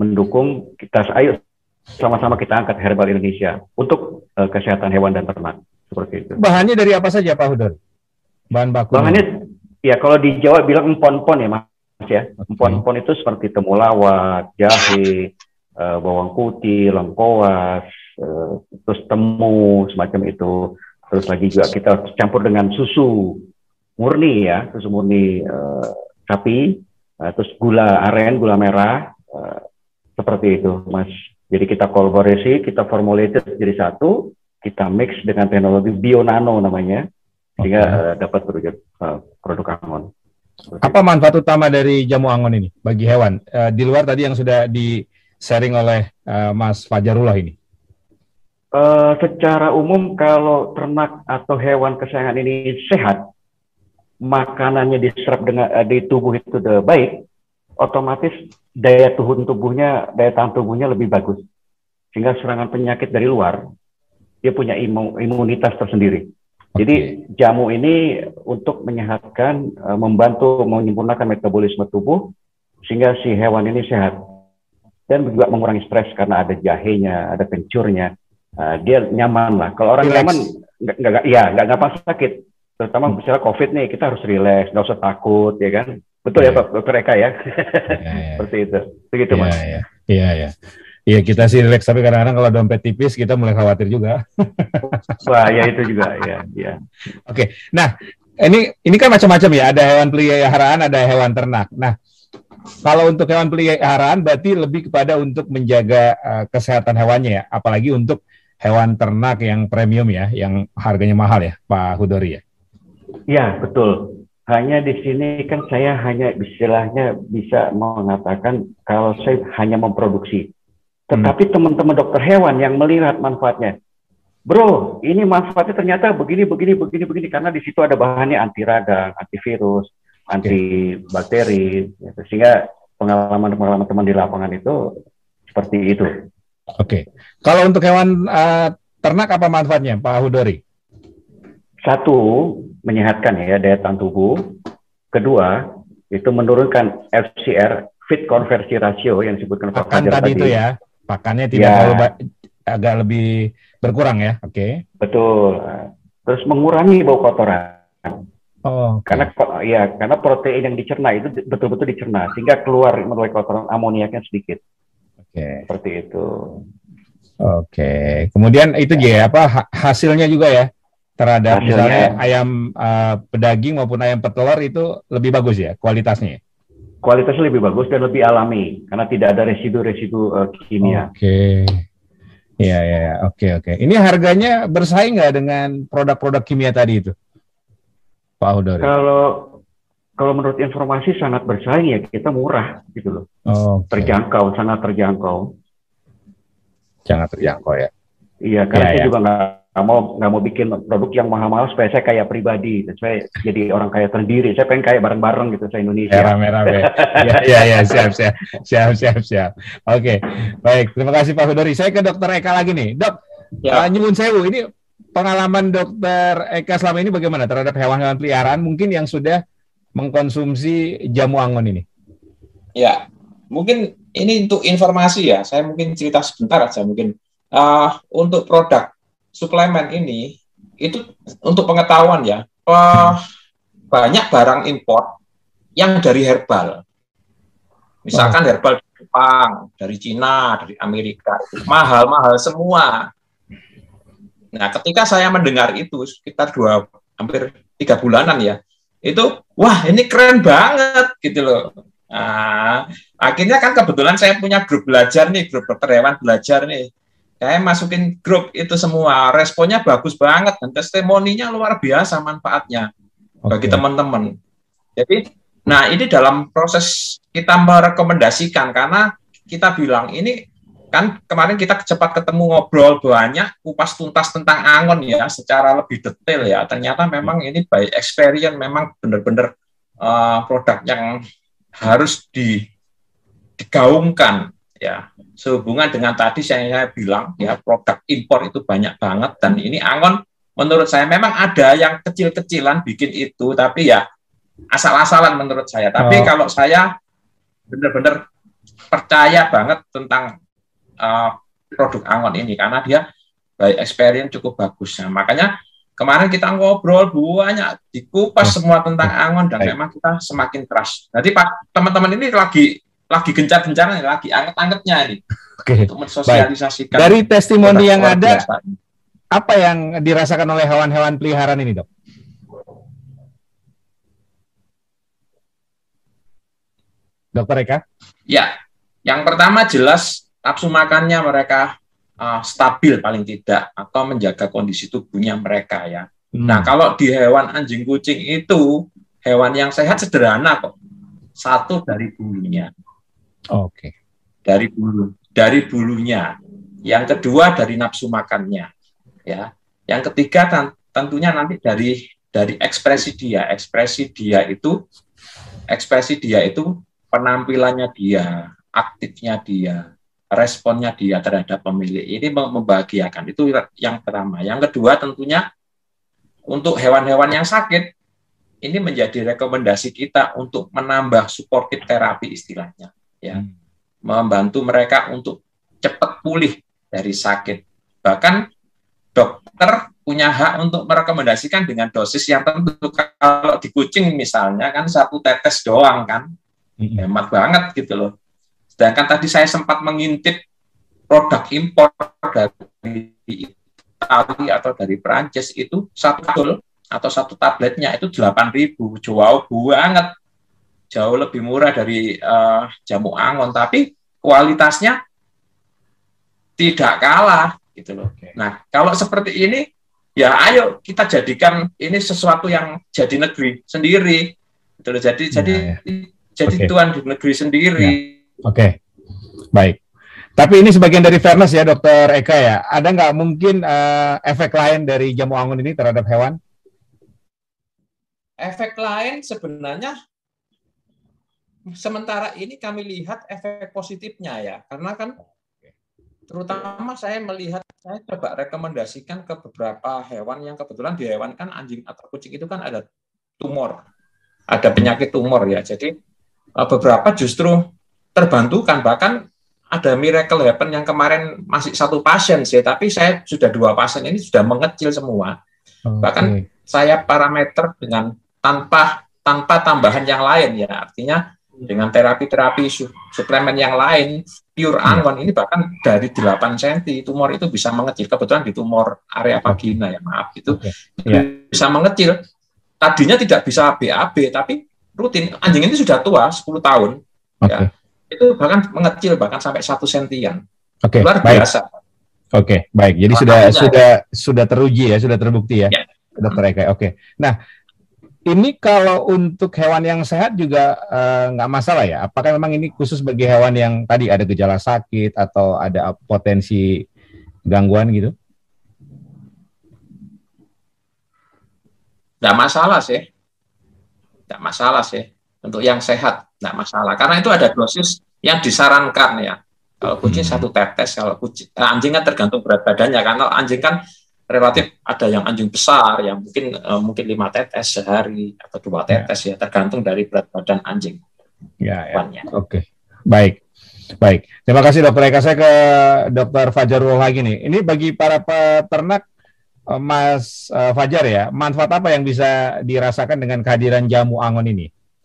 mendukung kita. Ayo sama-sama kita angkat herbal Indonesia untuk uh, kesehatan hewan dan ternak seperti itu. Bahannya dari apa saja Pak Hudori? Bahan baku. Bahannya ya kalau di Jawa bilang empon-empon ya Mas ya. Okay. Empon-empon itu seperti temulawak, jahe, uh, bawang putih, lengkoas, uh, terus temu semacam itu. Terus lagi juga kita campur dengan susu murni ya, susu murni uh, sapi, uh, terus gula aren, gula merah, uh, seperti itu Mas. Jadi kita kolaborasi, kita formulated jadi satu, kita mix dengan teknologi bio-nano namanya, sehingga okay. uh, dapat produk, uh, produk angon. Apa manfaat utama dari jamu angon ini bagi hewan? Uh, di luar tadi yang sudah di-sharing oleh uh, Mas Fajarullah ini. Uh, secara umum kalau ternak atau hewan kesayangan ini sehat, makanannya diserap dengan uh, di tubuh itu udah baik, otomatis daya tahan tubuhnya, daya tahan tubuhnya lebih bagus, sehingga serangan penyakit dari luar dia punya imun, imunitas tersendiri. Okay. Jadi jamu ini untuk menyehatkan, uh, membantu menyempurnakan metabolisme tubuh sehingga si hewan ini sehat dan juga mengurangi stres karena ada jahenya, ada kencurnya, uh, dia nyaman lah. Kalau orang relax. Nyaman, nggak nggak ya nggak gampang sakit. Terutama hmm. misalnya COVID nih, kita harus rileks, nggak usah takut, ya kan? Betul ya, ya Pak Dokter Eka ya, ya, ya. Seperti itu, begitu ya, Mas. Iya ya. ya. Iya kita sih relax, tapi kadang-kadang kalau dompet tipis kita mulai khawatir juga. Wah ya itu juga ya. ya. Oke, nah ini ini kan macam-macam ya, ada hewan peliharaan, ada hewan ternak. Nah kalau untuk hewan peliharaan berarti lebih kepada untuk menjaga uh, kesehatan hewannya ya, apalagi untuk hewan ternak yang premium ya, yang harganya mahal ya, Pak Hudori ya. Ya betul. Hanya di sini kan saya hanya istilahnya bisa mengatakan kalau saya hanya memproduksi. Tetapi hmm. teman-teman dokter hewan yang melihat manfaatnya, bro, ini manfaatnya ternyata begini, begini, begini, begini, karena di situ ada bahannya anti radang, antivirus, anti bakteri, gitu. Sehingga pengalaman-pengalaman teman di lapangan itu seperti itu. Oke, okay. Kalau untuk hewan uh, ternak apa manfaatnya, Pak Hudori? Satu, menyehatkan ya daya tahan tubuh. Kedua, itu menurunkan F C R, feed conversion ratio yang disebutkan Pak Fajar tadi. Itu ya. Pakannya tidak ya. terlalu agak lebih berkurang ya, oke? Okay. Betul. Terus mengurangi bau kotoran. Oh. Okay. Karena ya, karena protein yang dicerna itu betul-betul dicerna sehingga keluar melalui kotoran amoniaknya sedikit. Oke. Okay. Seperti itu. Oke. Okay. Kemudian itu ya apa hasilnya juga ya terhadap hasilnya, misalnya ayam uh, pedaging maupun ayam petelur itu lebih bagus ya kualitasnya. Kualitasnya lebih bagus dan lebih alami karena tidak ada residu-residu uh, kimia. Oke, okay. ya ya, oke okay, oke. Okay. Ini harganya bersaing nggak dengan produk-produk kimia tadi itu, Pak Hudori? Kalau kalau menurut informasi sangat bersaing ya, kita murah gitu loh. Oh, okay. Terjangkau, sangat terjangkau. Sangat terjangkau ya. Iya, karena ya, saya ya. juga nggak nggak mau nggak mau bikin produk yang mahal-mahal supaya saya kaya pribadi, saya jadi orang kaya sendiri. Saya pengen kaya bareng-bareng gitu, saya Indonesia. Merah-merah ya. ya, ya, ya, siap, siap, siap, siap, siap. Oke, baik. Terima kasih Pak Hudori. Saya ke Dokter Eka lagi nih, Dok. Ya. Uh, nyuwun sewu, ini pengalaman Dokter Eka selama ini bagaimana terhadap hewan-hewan peliharaan mungkin yang sudah mengkonsumsi jamu angon ini? Ya, mungkin ini untuk informasi ya. Saya mungkin cerita sebentar aja mungkin. Uh, untuk produk suplemen ini itu untuk pengetahuan ya, uh, banyak barang impor yang dari herbal. Misalkan oh. herbal dari Jepang, dari Cina, dari Amerika, mahal-mahal semua. Nah, ketika saya mendengar itu sekitar dua hampir tiga bulanan ya, itu wah ini keren banget gitu loh. Nah, akhirnya kan kebetulan saya punya grup belajar nih, grup dokter hewan belajar nih. Saya masukin grup itu semua, responnya bagus banget dan testimoninya luar biasa manfaatnya okay. bagi teman-teman. Jadi, nah ini dalam proses kita merekomendasikan karena kita bilang ini kan kemarin kita cepat ketemu ngobrol banyak, kupas tuntas tentang angon ya, secara lebih detail ya. Ternyata memang ini by experience memang benar-benar uh, produk yang harus di, digaungkan ya. Sehubungan dengan tadi saya, saya bilang ya produk impor itu banyak banget dan ini angon menurut saya memang ada yang kecil-kecilan bikin itu tapi ya asal-asalan menurut saya. Tapi oh. kalau saya benar-benar percaya banget tentang uh, produk Angon ini karena dia by experience cukup bagus. Nah, makanya kemarin kita ngobrol banyak, dikupas semua tentang Angon dan memang kita semakin keras. Jadi Pak, teman-teman ini lagi lagi gencar-gencarnya, lagi anget-angetnya ini Oke. untuk mensosialisasikan. Dari testimoni yang ada, biasa. Apa yang dirasakan oleh hewan-hewan peliharaan ini, Dok? Dokter Eka? Ya, yang pertama jelas nafsu makannya mereka uh, stabil paling tidak atau menjaga kondisi tubuhnya mereka ya. Hmm. Nah, kalau di hewan anjing kucing itu hewan yang sehat sederhana kok. Satu dari bulunya. Oke. Okay. Dari bulu, dari bulunya. Yang kedua dari nafsu makannya. Ya. Yang ketiga tentunya nanti dari dari ekspresi dia. Ekspresi dia itu ekspresi dia itu penampilannya dia, aktifnya dia, responnya dia terhadap pemilik ini membahagiakan. Itu yang pertama. Yang kedua tentunya untuk hewan-hewan yang sakit ini menjadi rekomendasi kita untuk menambah suportif terapi istilahnya, ya, hmm. membantu mereka untuk cepat pulih dari sakit. Bahkan dokter punya hak untuk merekomendasikan dengan dosis yang tentu. Kalau di kucing misalnya kan satu tetes doang kan. Hemat banget gitu loh. Sedangkan tadi saya sempat mengintip produk impor dari Italia atau dari Prancis itu satu kapsul atau satu tabletnya itu delapan ribu. Jauh banget. Jauh lebih murah dari uh, jamu Angon, tapi kualitasnya tidak kalah gitu loh. Okay. Nah, kalau seperti ini ya ayo kita jadikan ini sesuatu yang jadi negeri sendiri. Gitu loh. Jadi ya, jadi ya. Jadi okay. Tuan di negeri sendiri. Ya. Oke, okay. Baik. Tapi ini sebagian dari fairness ya, Dokter Eka ya. Ada nggak mungkin uh, efek lain dari jamu Angon ini terhadap hewan? Efek lain sebenarnya, sementara ini kami lihat efek positifnya ya. Karena kan, terutama saya melihat, saya coba rekomendasikan ke beberapa hewan yang kebetulan di hewan kan anjing atau kucing itu kan ada tumor. Ada penyakit tumor ya. Jadi, beberapa justru terbantukan, bahkan ada miracle happen yang kemarin masih satu pasien sih, tapi saya sudah dua pasien ini sudah mengecil semua. Okay. Bahkan saya parameter dengan tanpa tanpa tambahan yang lain ya, artinya dengan terapi-terapi suplemen yang lain, pure Angon ini bahkan dari delapan sentimeter tumor itu bisa mengecil. Kebetulan di tumor area vagina ya, maaf itu okay. yeah. bisa mengecil. Tadinya tidak bisa B A B, tapi rutin. Anjing ini sudah tua, sepuluh tahun. Okay. Ya. Itu bahkan mengecil, bahkan sampai satu sentian. Oke, okay, luar baik. biasa. Oke, okay, baik. Jadi Makanya, sudah sudah sudah teruji ya, sudah terbukti ya, ya. Dokter Eka. Oke. Okay. Nah, ini kalau untuk hewan yang sehat juga uh, nggak masalah ya? Apakah memang ini khusus bagi hewan yang tadi ada gejala sakit atau ada potensi gangguan gitu? Nggak masalah sih. Nggak masalah sih. Untuk yang sehat, nggak masalah. Karena itu ada dosis yang disarankan ya. Kalau kucing hmm. satu tetes, kalau kucing, nah, anjing kan tergantung berat badannya. Karena anjing kan relatif ada yang anjing besar, yang mungkin uh, mungkin lima tetes sehari atau dua tetes ya, ya tergantung dari berat badan anjing. Ya, ya. Oke, okay. Baik. Baik. Terima kasih Dokter Eka. Saya ke Dokter Fajarul lagi nih. Ini bagi para peternak, Mas uh, Fajar ya, manfaat apa yang bisa dirasakan dengan kehadiran jamu Angon ini?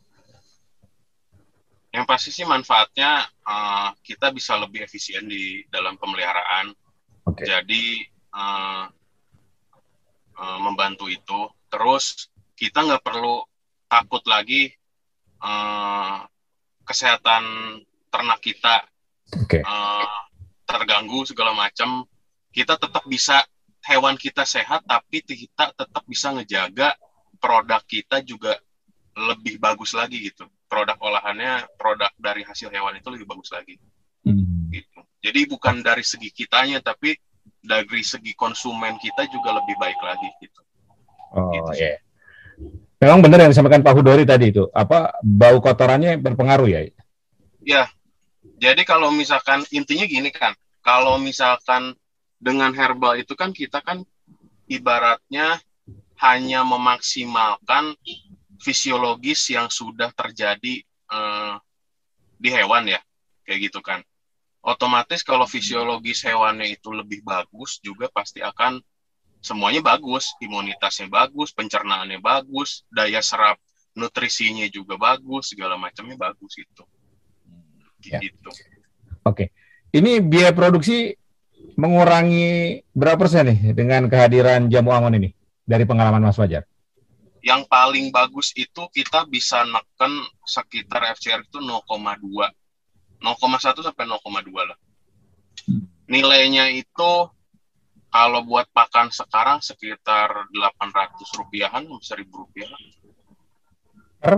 Yang pasti sih manfaatnya uh, kita bisa lebih efisien di dalam pemeliharaan. Okay. Jadi uh, uh, membantu itu. Terus kita nggak perlu takut lagi uh, kesehatan ternak kita okay. uh, terganggu segala macam. Kita tetap bisa hewan kita sehat, tapi kita tetap bisa ngejaga produk kita juga lebih bagus lagi gitu. Produk olahannya, produk dari hasil hewan itu lebih bagus lagi. Hmm. Gitu. Jadi bukan dari segi kitanya, tapi dari segi konsumen kita juga lebih baik lagi gitu. Oh gitu. Ya. Yeah. Memang benar yang disampaikan Pak Hudori tadi itu, apa bau kotorannya berpengaruh ya? Ya. Jadi kalau misalkan intinya gini kan, kalau misalkan dengan herbal itu kan kita kan ibaratnya hanya memaksimalkan fisiologis yang sudah terjadi uh, di hewan ya. kayak gitu kan. Otomatis kalau fisiologis hewannya itu lebih bagus juga pasti akan semuanya bagus, imunitasnya bagus, pencernaannya bagus, daya serap nutrisinya juga bagus, segala macamnya bagus itu. Ya. Gitu. Oke. Ini biaya produksi mengurangi berapa persen nih dengan kehadiran jamu angon ini dari pengalaman Mas Fajar? Yang paling bagus itu kita bisa neken sekitar F C R itu nol koma dua. nol koma satu sampai nol koma dua lah. Nilainya itu kalau buat pakan sekarang sekitar delapan ratus rupiahan, seribu rupiah lah. Per?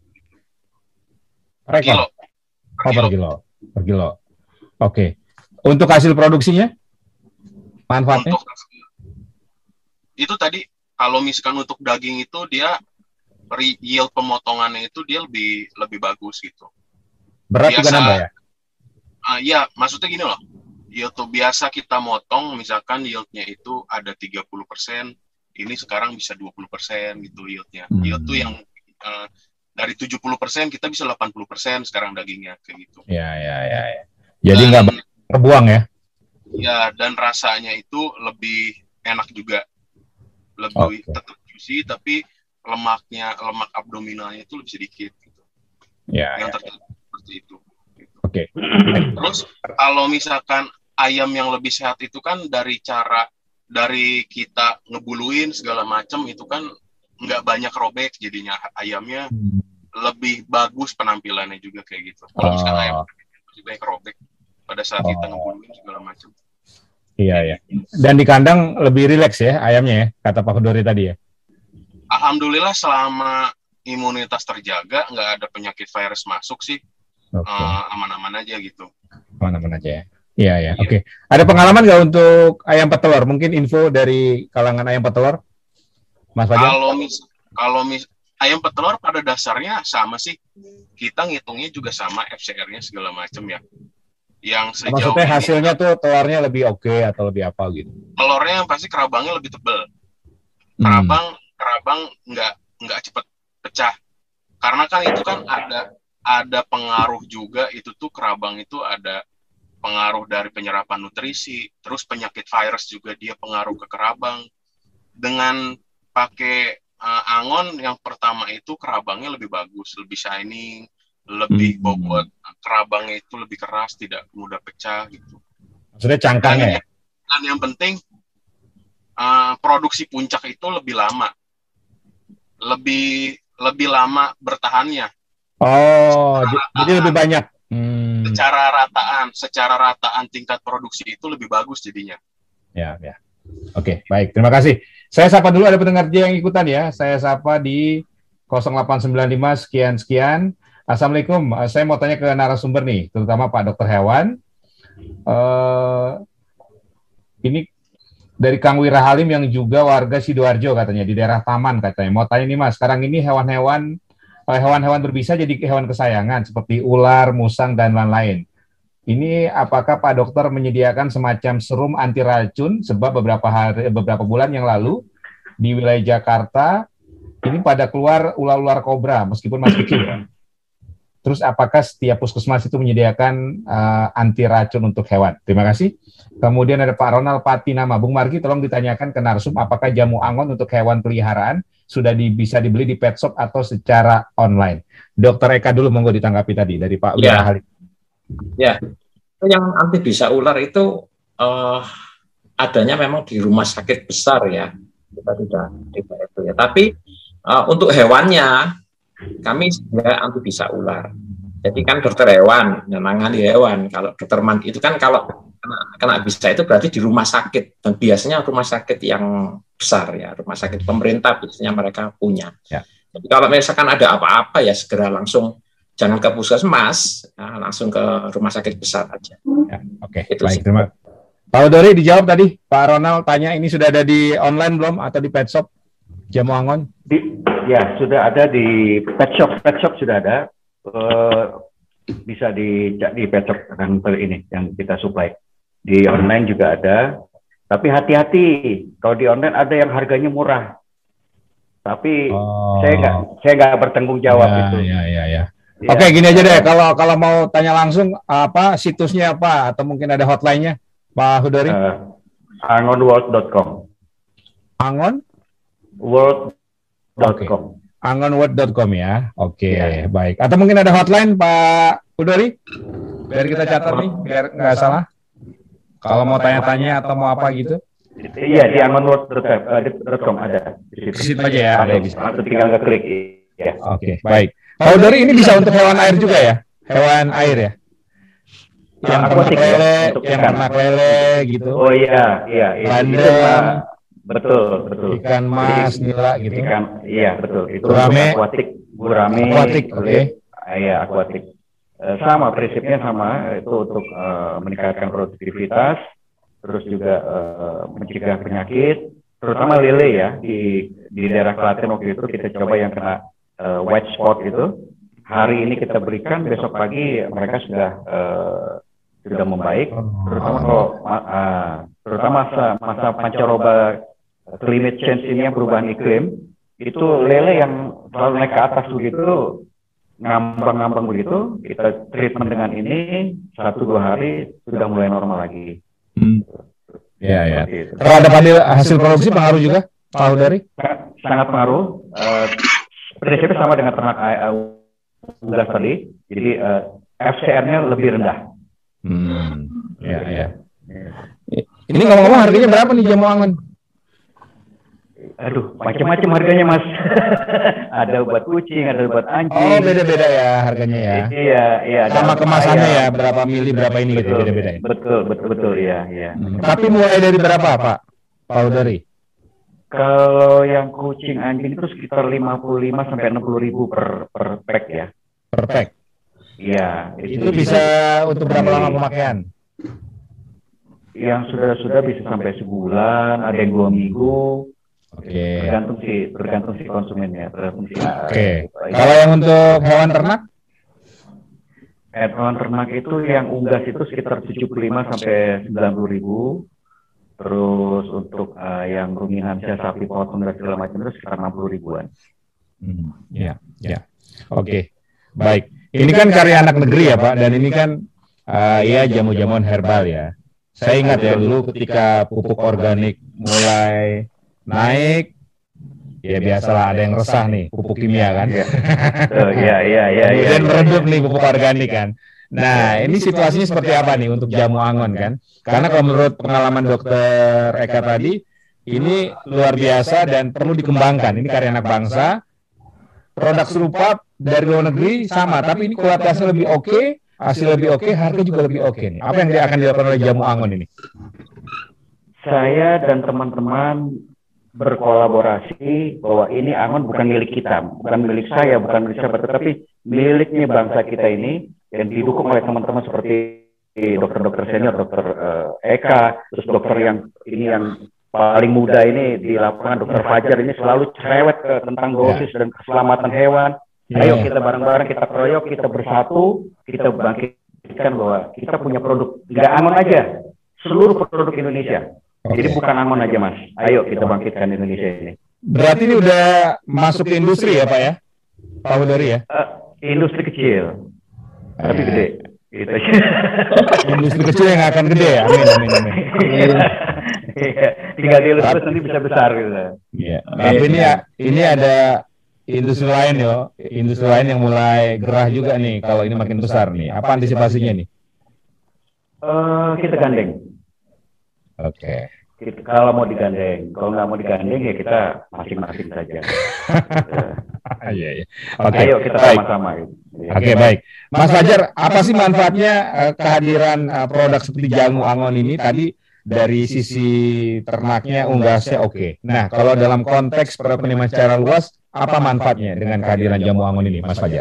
Per Kilo. Per oh, per kilo. Per kilo. Oke. Untuk hasil produksinya? Manfaatnya? Untuk itu tadi kalau misalkan untuk daging itu dia yield pemotongannya itu dia lebih lebih bagus gitu. Berat biasa, juga nambah ya? Uh, ya, maksudnya gini loh. Yield tuh biasa kita motong, misalkan yieldnya itu ada tiga puluh persen, ini sekarang bisa dua puluh persen gitu yieldnya. Hmm. Yield tuh yang uh, dari tujuh puluh persen kita bisa delapan puluh persen sekarang dagingnya, kayak gitu. Ya, ya, ya. ya. Jadi nggak terbuang ya? Ya, dan rasanya itu lebih enak juga. Lebih okay. tetap juicy, tapi lemaknya, lemak abdominalnya itu lebih sedikit. Gitu. Ya, yang ya. terjadi seperti itu. Oke. Okay. Terus kalau misalkan ayam yang lebih sehat itu kan dari cara dari kita ngebuluin segala macam itu kan nggak banyak robek jadinya ayamnya hmm. lebih bagus penampilannya juga kayak gitu. Kalau misalkan oh. ayam lebih banyak robek pada saat oh. kita ngebuluin segala macam. Iya ya. Dan di kandang lebih rileks ya ayamnya ya kata Pak Dori tadi ya. Alhamdulillah selama imunitas terjaga nggak ada penyakit virus masuk sih. Okay. Uh, aman-aman aja gitu. Aman-aman aja ya. Iya ya. Oke. Okay. Ada pengalaman nggak untuk ayam petelur? Mungkin info dari kalangan ayam petelur, Mas Fajar? Kalau mis, kalau mis, ayam petelur pada dasarnya sama sih. Kita ngitungnya juga sama F C R-nya segala macam ya. Yang sejauh maksudnya ini, hasilnya tuh telurnya lebih oke okay atau lebih apa gitu? Telurnya yang pasti kerabangnya lebih tebal. Kerabang, hmm. kerabang nggak nggak cepat pecah. Karena kan itu kan ada ada pengaruh juga itu tuh kerabang itu ada pengaruh dari penyerapan nutrisi, terus penyakit virus juga dia pengaruh ke kerabang. Dengan pakai uh, angon yang pertama itu kerabangnya lebih bagus, lebih shining, lebih hmm. bobot, kerabangnya itu lebih keras, tidak mudah pecah gitu. Maksudnya cangkangnya ya? Dan yang penting uh, produksi puncak itu lebih lama, lebih lebih lama bertahannya. Oh, secara jadi rataan, lebih banyak. Hmm. Secara rataan, secara rataan tingkat produksi itu lebih bagus jadinya. Ya, ya. Oke, baik. Terima kasih. Saya sapa dulu ada pendengar J yang ikutan ya. Saya sapa di nol delapan sembilan lima sekian sekian. Assalamualaikum. Saya mau tanya ke narasumber nih, terutama Pak Dokter Hewan. Uh, ini dari Kang Wira Halim yang juga warga Sidoarjo katanya di daerah Taman katanya. Mau tanya nih Mas, sekarang ini hewan-hewan hewan-hewan berbisa jadi hewan kesayangan seperti ular, musang, dan lain-lain. Ini apakah Pak Dokter menyediakan semacam serum anti racun sebab beberapa hari, beberapa bulan yang lalu di wilayah Jakarta ini pada keluar ular-ular kobra meskipun masih kecil ya. Terus apakah setiap puskesmas itu menyediakan uh, anti racun untuk hewan? Terima kasih. Kemudian ada Pak Ronald Patinama. Bung Margi tolong ditanyakan ke narsum apakah jamu angon untuk hewan peliharaan sudah di, bisa dibeli di pet shop atau secara online. Dokter Eka dulu monggo ditanggapi tadi dari Pak Wira ya. Halim. Ya, yang anti bisa ular itu uh, adanya memang di rumah sakit besar ya. Kita tidak tidak itu ya. Tapi uh, untuk hewannya kami juga anti bisa ular. Jadi kan dokter hewan menangani hewan. Kalau dokter mandi itu kan kalau kena, kena bisa itu berarti di rumah sakit dan biasanya rumah sakit yang besar ya, rumah sakit pemerintah biasanya mereka punya. Ya. Jadi kalau misalkan ada apa-apa ya segera langsung jangan ke puskesmas, ya, langsung ke rumah sakit besar aja. Ya, Oke, okay. Baik. Terima kasih. Pak Dori dijawab tadi. Pak Ronald tanya ini sudah ada di online belum atau di pet shop jamu angon? Di, ya sudah ada di pet shop. Pet shop sudah ada. Uh, bisa di di pet shop kan ini yang kita supply. Di online juga ada. Tapi hati-hati, kalau di online ada yang harganya murah. Tapi oh. saya nggak saya nggak bertanggung jawab ya, itu. Ya, ya, ya. Ya. Oke, gini aja deh. Kalau kalau mau tanya langsung, apa situsnya apa atau mungkin ada hotline-nya, Pak Hudori? Uh, angonworld dot com. Angon? world dot com. Okay. angonworld dot com ya. Oke, okay, ya. Baik. Atau mungkin ada hotline Pak Hudori? Biar kita catat nih, biar nggak salah. Kalau mau tanya-tanya atau mau apa gitu? Iya, di angonworld dot com ada. Di situ aja ya. Ada, bisa. Atau tinggal ngeklik. Ya. Oke, okay, baik. Pak Hudori ini bisa untuk hewan air juga ya? Hewan air ya? Yang ternak lele, yang ternak lele gitu. Oh iya, iya. Bandeng. Betul, betul. Ikan mas, nila gitu. Ikan, iya betul. Itu gurame, akuatik, gurame. Akuatik, oke. Okay. Iya, akuatik. E, sama prinsipnya sama, itu untuk e, meningkatkan produktivitas, terus juga e, mencegah penyakit, terutama lele ya di di daerah Klaten waktu itu kita coba yang kena e, white spot itu. Hari ini kita berikan, besok pagi mereka sudah e, sudah membaik, terutama kalau uh, terutama masa masa pancaroba climate change ini yang perubahan iklim, itu lele yang selalu naik ke atas begitu, ngambang-ngambang begitu, kita treatment dengan ini satu dua hari sudah mulai normal lagi. Hmm. Ya ya. Terhadap hasil produksi pengaruh juga, Pak Hudori? Sangat pengaruh. Uh, prinsipnya sama dengan ternak unggas tadi, jadi uh, F C R-nya lebih rendah. Hmm, ya, ya. Ini ngomong-ngomong harganya berapa nih jamu angon? Aduh, macam-macam harganya Mas. Ada buat kucing, ada buat anjing. Oh, beda-beda ya harganya ya. Iya, iya. Sama kemasannya ya, berapa mili, berapa ini gitu, beda-beda. Ya? Betul, betul, betul, ya, ya. Hmm. Tapi mulai dari berapa, Pak? Pak Hudori? Kalau yang kucing anjing itu sekitar lima puluh lima sampai enam puluh ribu per per pack ya. Per pack. Iya, itu, itu bisa untuk berapa lama pemakaian? Yang sudah-sudah bisa sampai sebulan, ada yang dua minggu. Oke. Okay. Tergantung si tergantung si konsumennya, tergantung si. Oke. Okay. Kalau yang untuk hewan ternak? Hewan ternak itu yang unggas itu sekitar tujuh puluh lima sampai sembilan puluh ribu. Terus untuk uh, yang ruminansia sapi potong dan segala macam itu sekitar enam puluh ribuan. Hmm, ya, ya. Oke. Okay. Baik. Ini kan karya anak negeri ya Pak, dan ini kan uh, ya jamu-jamuan herbal ya. Saya ingat ya dulu ketika pupuk organik mulai naik, ya biasalah ada yang resah nih pupuk kimia kan. Iya, iya, iya. Kemudian meredup nih pupuk organik kan. Nah ini situasinya seperti apa nih untuk jamu angon kan? Karena kalau menurut pengalaman dokter Eka tadi, ini luar biasa dan perlu dikembangkan. Ini karya anak bangsa. Produk serupa dari luar negeri sama, tapi ini kualitasnya lebih oke, okay, hasil lebih oke, okay, harga juga lebih oke okay nih. Apa yang akan dilakukan oleh jamu angon ini? Saya dan teman-teman berkolaborasi bahwa ini angon bukan milik kita, bukan milik saya, bukan milik siapa, tetapi miliknya bangsa kita ini yang didukung oleh teman-teman seperti dokter-dokter senior, dokter uh, Eka, terus dokter yang ini yang paling muda ini di lapangan, dokter Fajar ini selalu cerewet ke tentang dosis dan keselamatan hewan. Ayo kita bareng-bareng, kita keroyok, kita bersatu, kita bangkitkan bahwa kita punya produk, nggak angon aja, seluruh produk Indonesia. Okay. Jadi bukan angon aja Mas, ayo kita bangkitkan Indonesia ini. Berarti ini udah masuk ke industri ya Pak ya? Pak Hudori ya? Uh, industri kecil, ah, tapi ya. Gede. Gitu. Industri kecil yang akan gede ya, amin, amin, amin. Tinggal dilurus nanti bisa besar gitu. Iya. Tapi ini ya, ini ada industri lain yo, industri lain yang mulai gerah juga nih kalau ini makin besar nih. Apa antisipasinya nih? Uh, kita gandeng. Oke. Okay. Kalau mau digandeng, kalau nggak mau digandeng ya kita masing-masing saja. Iya, iya. Oke. Ayo kita sama-sama. Gitu. Oke, okay, baik. Mas Fajar, apa sih manfaatnya uh, kehadiran uh, produk seperti jamu angon ini? Tadi dari sisi ternaknya, unggasnya oke. Okay. Nah, kalau dalam konteks perekonomian secara luas, apa manfaatnya dengan kehadiran jamu angon ini, Mas Fajar?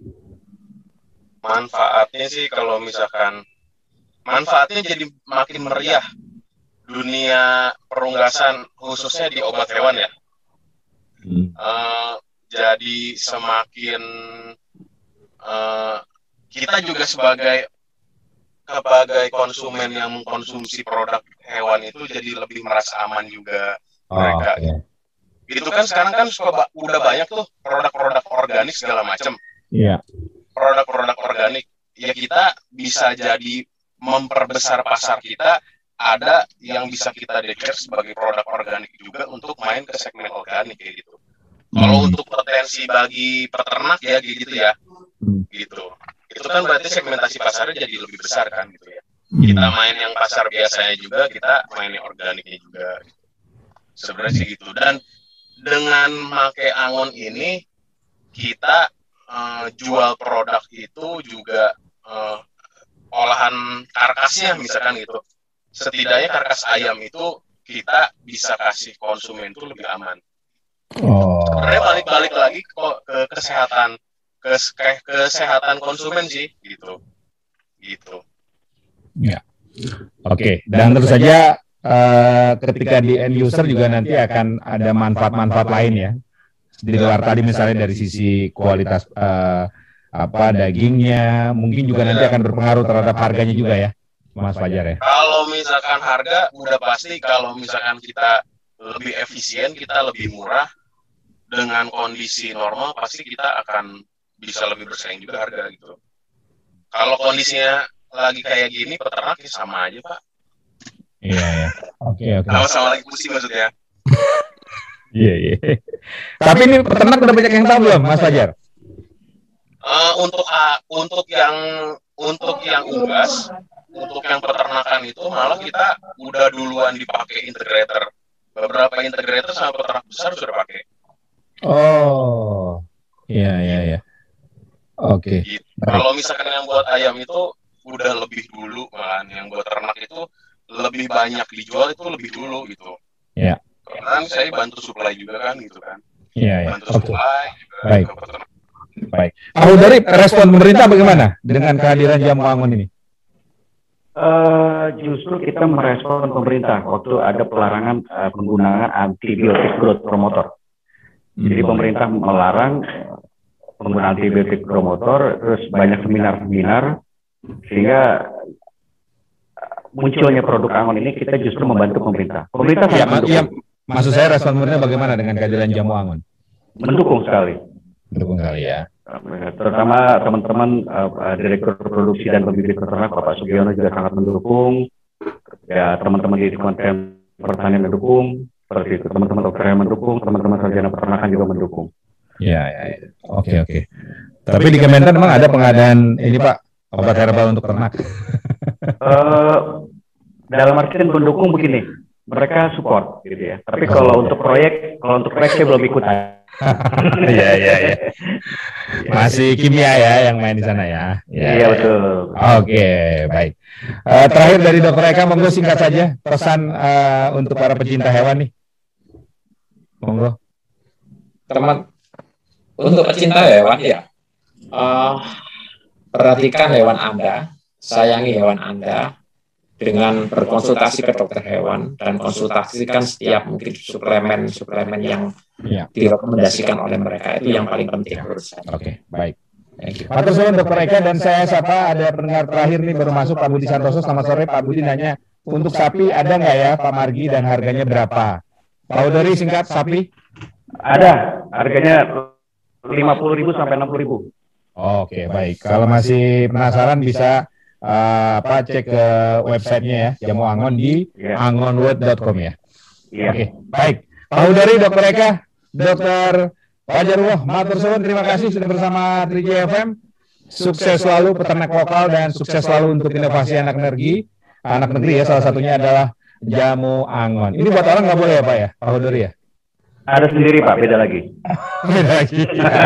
Manfaatnya sih kalau misalkan, manfaatnya jadi makin meriah dunia perunggasan, khususnya di obat hewan ya. Hmm. Uh, jadi semakin uh, kita juga sebagai sebagai konsumen yang mengkonsumsi produk hewan itu jadi lebih merasa aman juga oh, mereka. Okay. Itu kan sekarang kan suka udah banyak tuh produk-produk organik segala macam. Iya. Yeah. produk-produk organik, ya kita bisa jadi memperbesar pasar kita, ada yang bisa kita declare sebagai produk organik juga untuk main ke segmen organik kayak gitu. Kalau Hmm. untuk potensi bagi peternak ya gitu ya, Hmm. gitu. Itu kan berarti segmentasi pasarnya jadi lebih besar kan gitu ya. Hmm. Kita main yang pasar biasanya juga, kita main yang organiknya juga. Gitu. Sebenarnya sih gitu. Dan dengan make Angon ini kita uh, jual produk itu juga uh, olahan karkasnya misalkan gitu. Setidaknya karkas ayam itu kita bisa kasih konsumen itu lebih aman. Oh. Sebenarnya balik-balik lagi kok ke kesehatan, ke, ke kesehatan konsumen sih gitu, gitu. Ya, oke. Okay. Dan tentu saja uh, ketika di end user juga nanti akan ada manfaat-manfaat lain ya. Di luar tadi misalnya dari sisi kualitas uh, apa dagingnya, mungkin juga nanti akan berpengaruh terhadap harganya juga ya, Mas Fajar ya. Kalau misalkan harga, udah pasti kalau misalkan kita lebih efisien, kita lebih murah dengan kondisi normal, pasti kita akan bisa lebih bersaing juga harga gitu. Kalau kondisinya lagi kayak gini, peternak ya sama aja Pak. Iya ya. Oke oke. Sama-sama lagi pusing maksudnya. Iya iya. Tapi ini peternak udah banyak yang tahu belum, Mas Fajar? Uh, untuk uh, untuk yang untuk yang unggas, untuk yang peternakan itu malah kita udah duluan dipakai integrator. Beberapa integrator sama peternak besar sudah pakai. Oh, iya iya iya. Oke. Okay. Gitu. Kalau misalkan yang buat ayam itu udah lebih dulu, kan yang buat ternak itu lebih banyak dijual itu lebih dulu gitu. Iya. Karena saya bantu supply juga kan gitu kan. Iya iya. Bantu supply okay. juga. Baik. Baik. Kalau dari respon pemerintah bagaimana dengan kehadiran jamu Angon ini? Uh, justru kita merespon pemerintah waktu ada pelarangan uh, penggunaan antibiotik growth promoter. Jadi pemerintah melarang penggunaan antibiotik promotor, terus banyak seminar-seminar, sehingga munculnya produk Angon ini kita justru membantu pemerintah. Pemerintah ya, sangat ya, maksud saya respon pemerintah bagaimana dengan kehadiran jamu Angon? Mendukung sekali. Mendukung sekali ya. Terutama teman-teman uh, Direktur Produksi dan Pembibit Peternak Bapak Sugiono juga sangat mendukung. Ya teman-teman di Kementerian Pertanian mendukung. Seperti itu, teman-teman dokter yang mendukung, teman-teman sarjana peternakan juga mendukung. Ya, ya, ya. Oke, oke. Tapi di Kementan memang ada pengadaan ini Pak, obat herbal untuk ternak. uh, dalam artian pendukung begini, mereka support gitu ya. Tapi kalau untuk proyek, kalau untuk proyek saya belum ikut. Iya, iya, iya. Masih kimia ya yang main di sana ya. Iya, ya, betul. Oke, baik. Uh, terakhir dari Dokter Eka, monggo singkat saja pesan uh, untuk para pecinta hewan nih. Monggo. Teman, untuk pecinta hewan ya, uh, perhatikan hewan Anda, sayangi hewan Anda dengan berkonsultasi ke dokter hewan dan konsultasikan setiap mungkin suplemen-suplemen yang ya. direkomendasikan oleh mereka, itu yang paling penting menurut saya. Oke, okay, baik. Thank you. Matur suwun Dokter Eka, dan saya sapa ada pendengar terakhir nih baru masuk, Pak Budi Santoso. Selamat sore Pak Budi, nanya untuk sapi ada nggak ya Pak Margi dan harganya berapa? Pak Udori singkat sapi? Ada, harganya lima puluh ribu sampai enam puluh ribu. Oke, baik. Kalau masih penasaran bisa uh, apa cek ke websitenya ya, Jamu Angon di yeah. angonwood dot com ya. Yeah. Oke, baik. Pak Udori, Dokter Eka, Dokter Fajarullah, matur suwun, terima kasih sudah bersama tiga J F M. Sukses selalu peternak lokal dan sukses selalu untuk inovasi anak negeri. Anak negeri ya, salah satunya adalah Jamu Angon. Ini buat orang nggak boleh ya Pak ya, Pak Udori ya? Ada sendiri Pak, beda lagi. Beda lagi.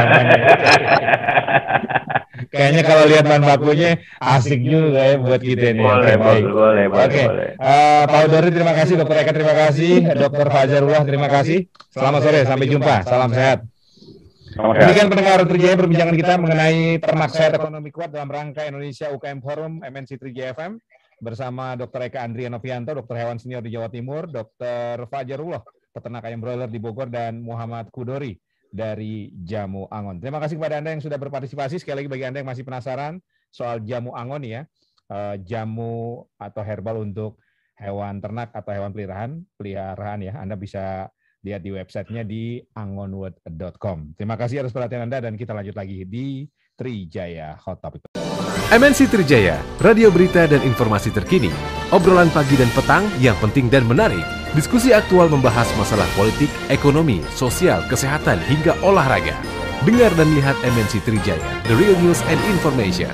Kayaknya kalau lihat bahan bakunya asik juga ya buat kita nih. Boleh, boleh, boleh, boleh. Oke. boleh. Uh, Pak Udori terima kasih, Dokter Eka terima kasih, Dokter Fajarullah terima kasih. Selamat sore, sampai jumpa. Salam sehat. Demikian pendengar tiga J F M, perbincangan kita mengenai ternak sehat ekonomi kuat dalam rangka Indonesia U K M Forum M N C tiga J F M bersama Dokter Eka Andria Novianto, dokter hewan senior di Jawa Timur, Dokter Fajarullah, peternak ayam broiler di Bogor, dan Muhammad Kudori dari Jamu Angon. Terima kasih kepada Anda yang sudah berpartisipasi. Sekali lagi bagi Anda yang masih penasaran soal Jamu Angon ya, uh, jamu atau herbal untuk hewan ternak atau hewan peliharaan, peliharaan ya, Anda bisa lihat di websitenya di angonwood dot com. Terima kasih atas perhatian Anda dan kita lanjut lagi di Trijaya Hot Topic. M N C Trijaya, radio berita dan informasi terkini, obrolan pagi dan petang yang penting dan menarik, diskusi aktual membahas masalah politik, ekonomi, sosial, kesehatan, hingga olahraga. Dengar dan lihat M N C Trijaya, The Real News and Information.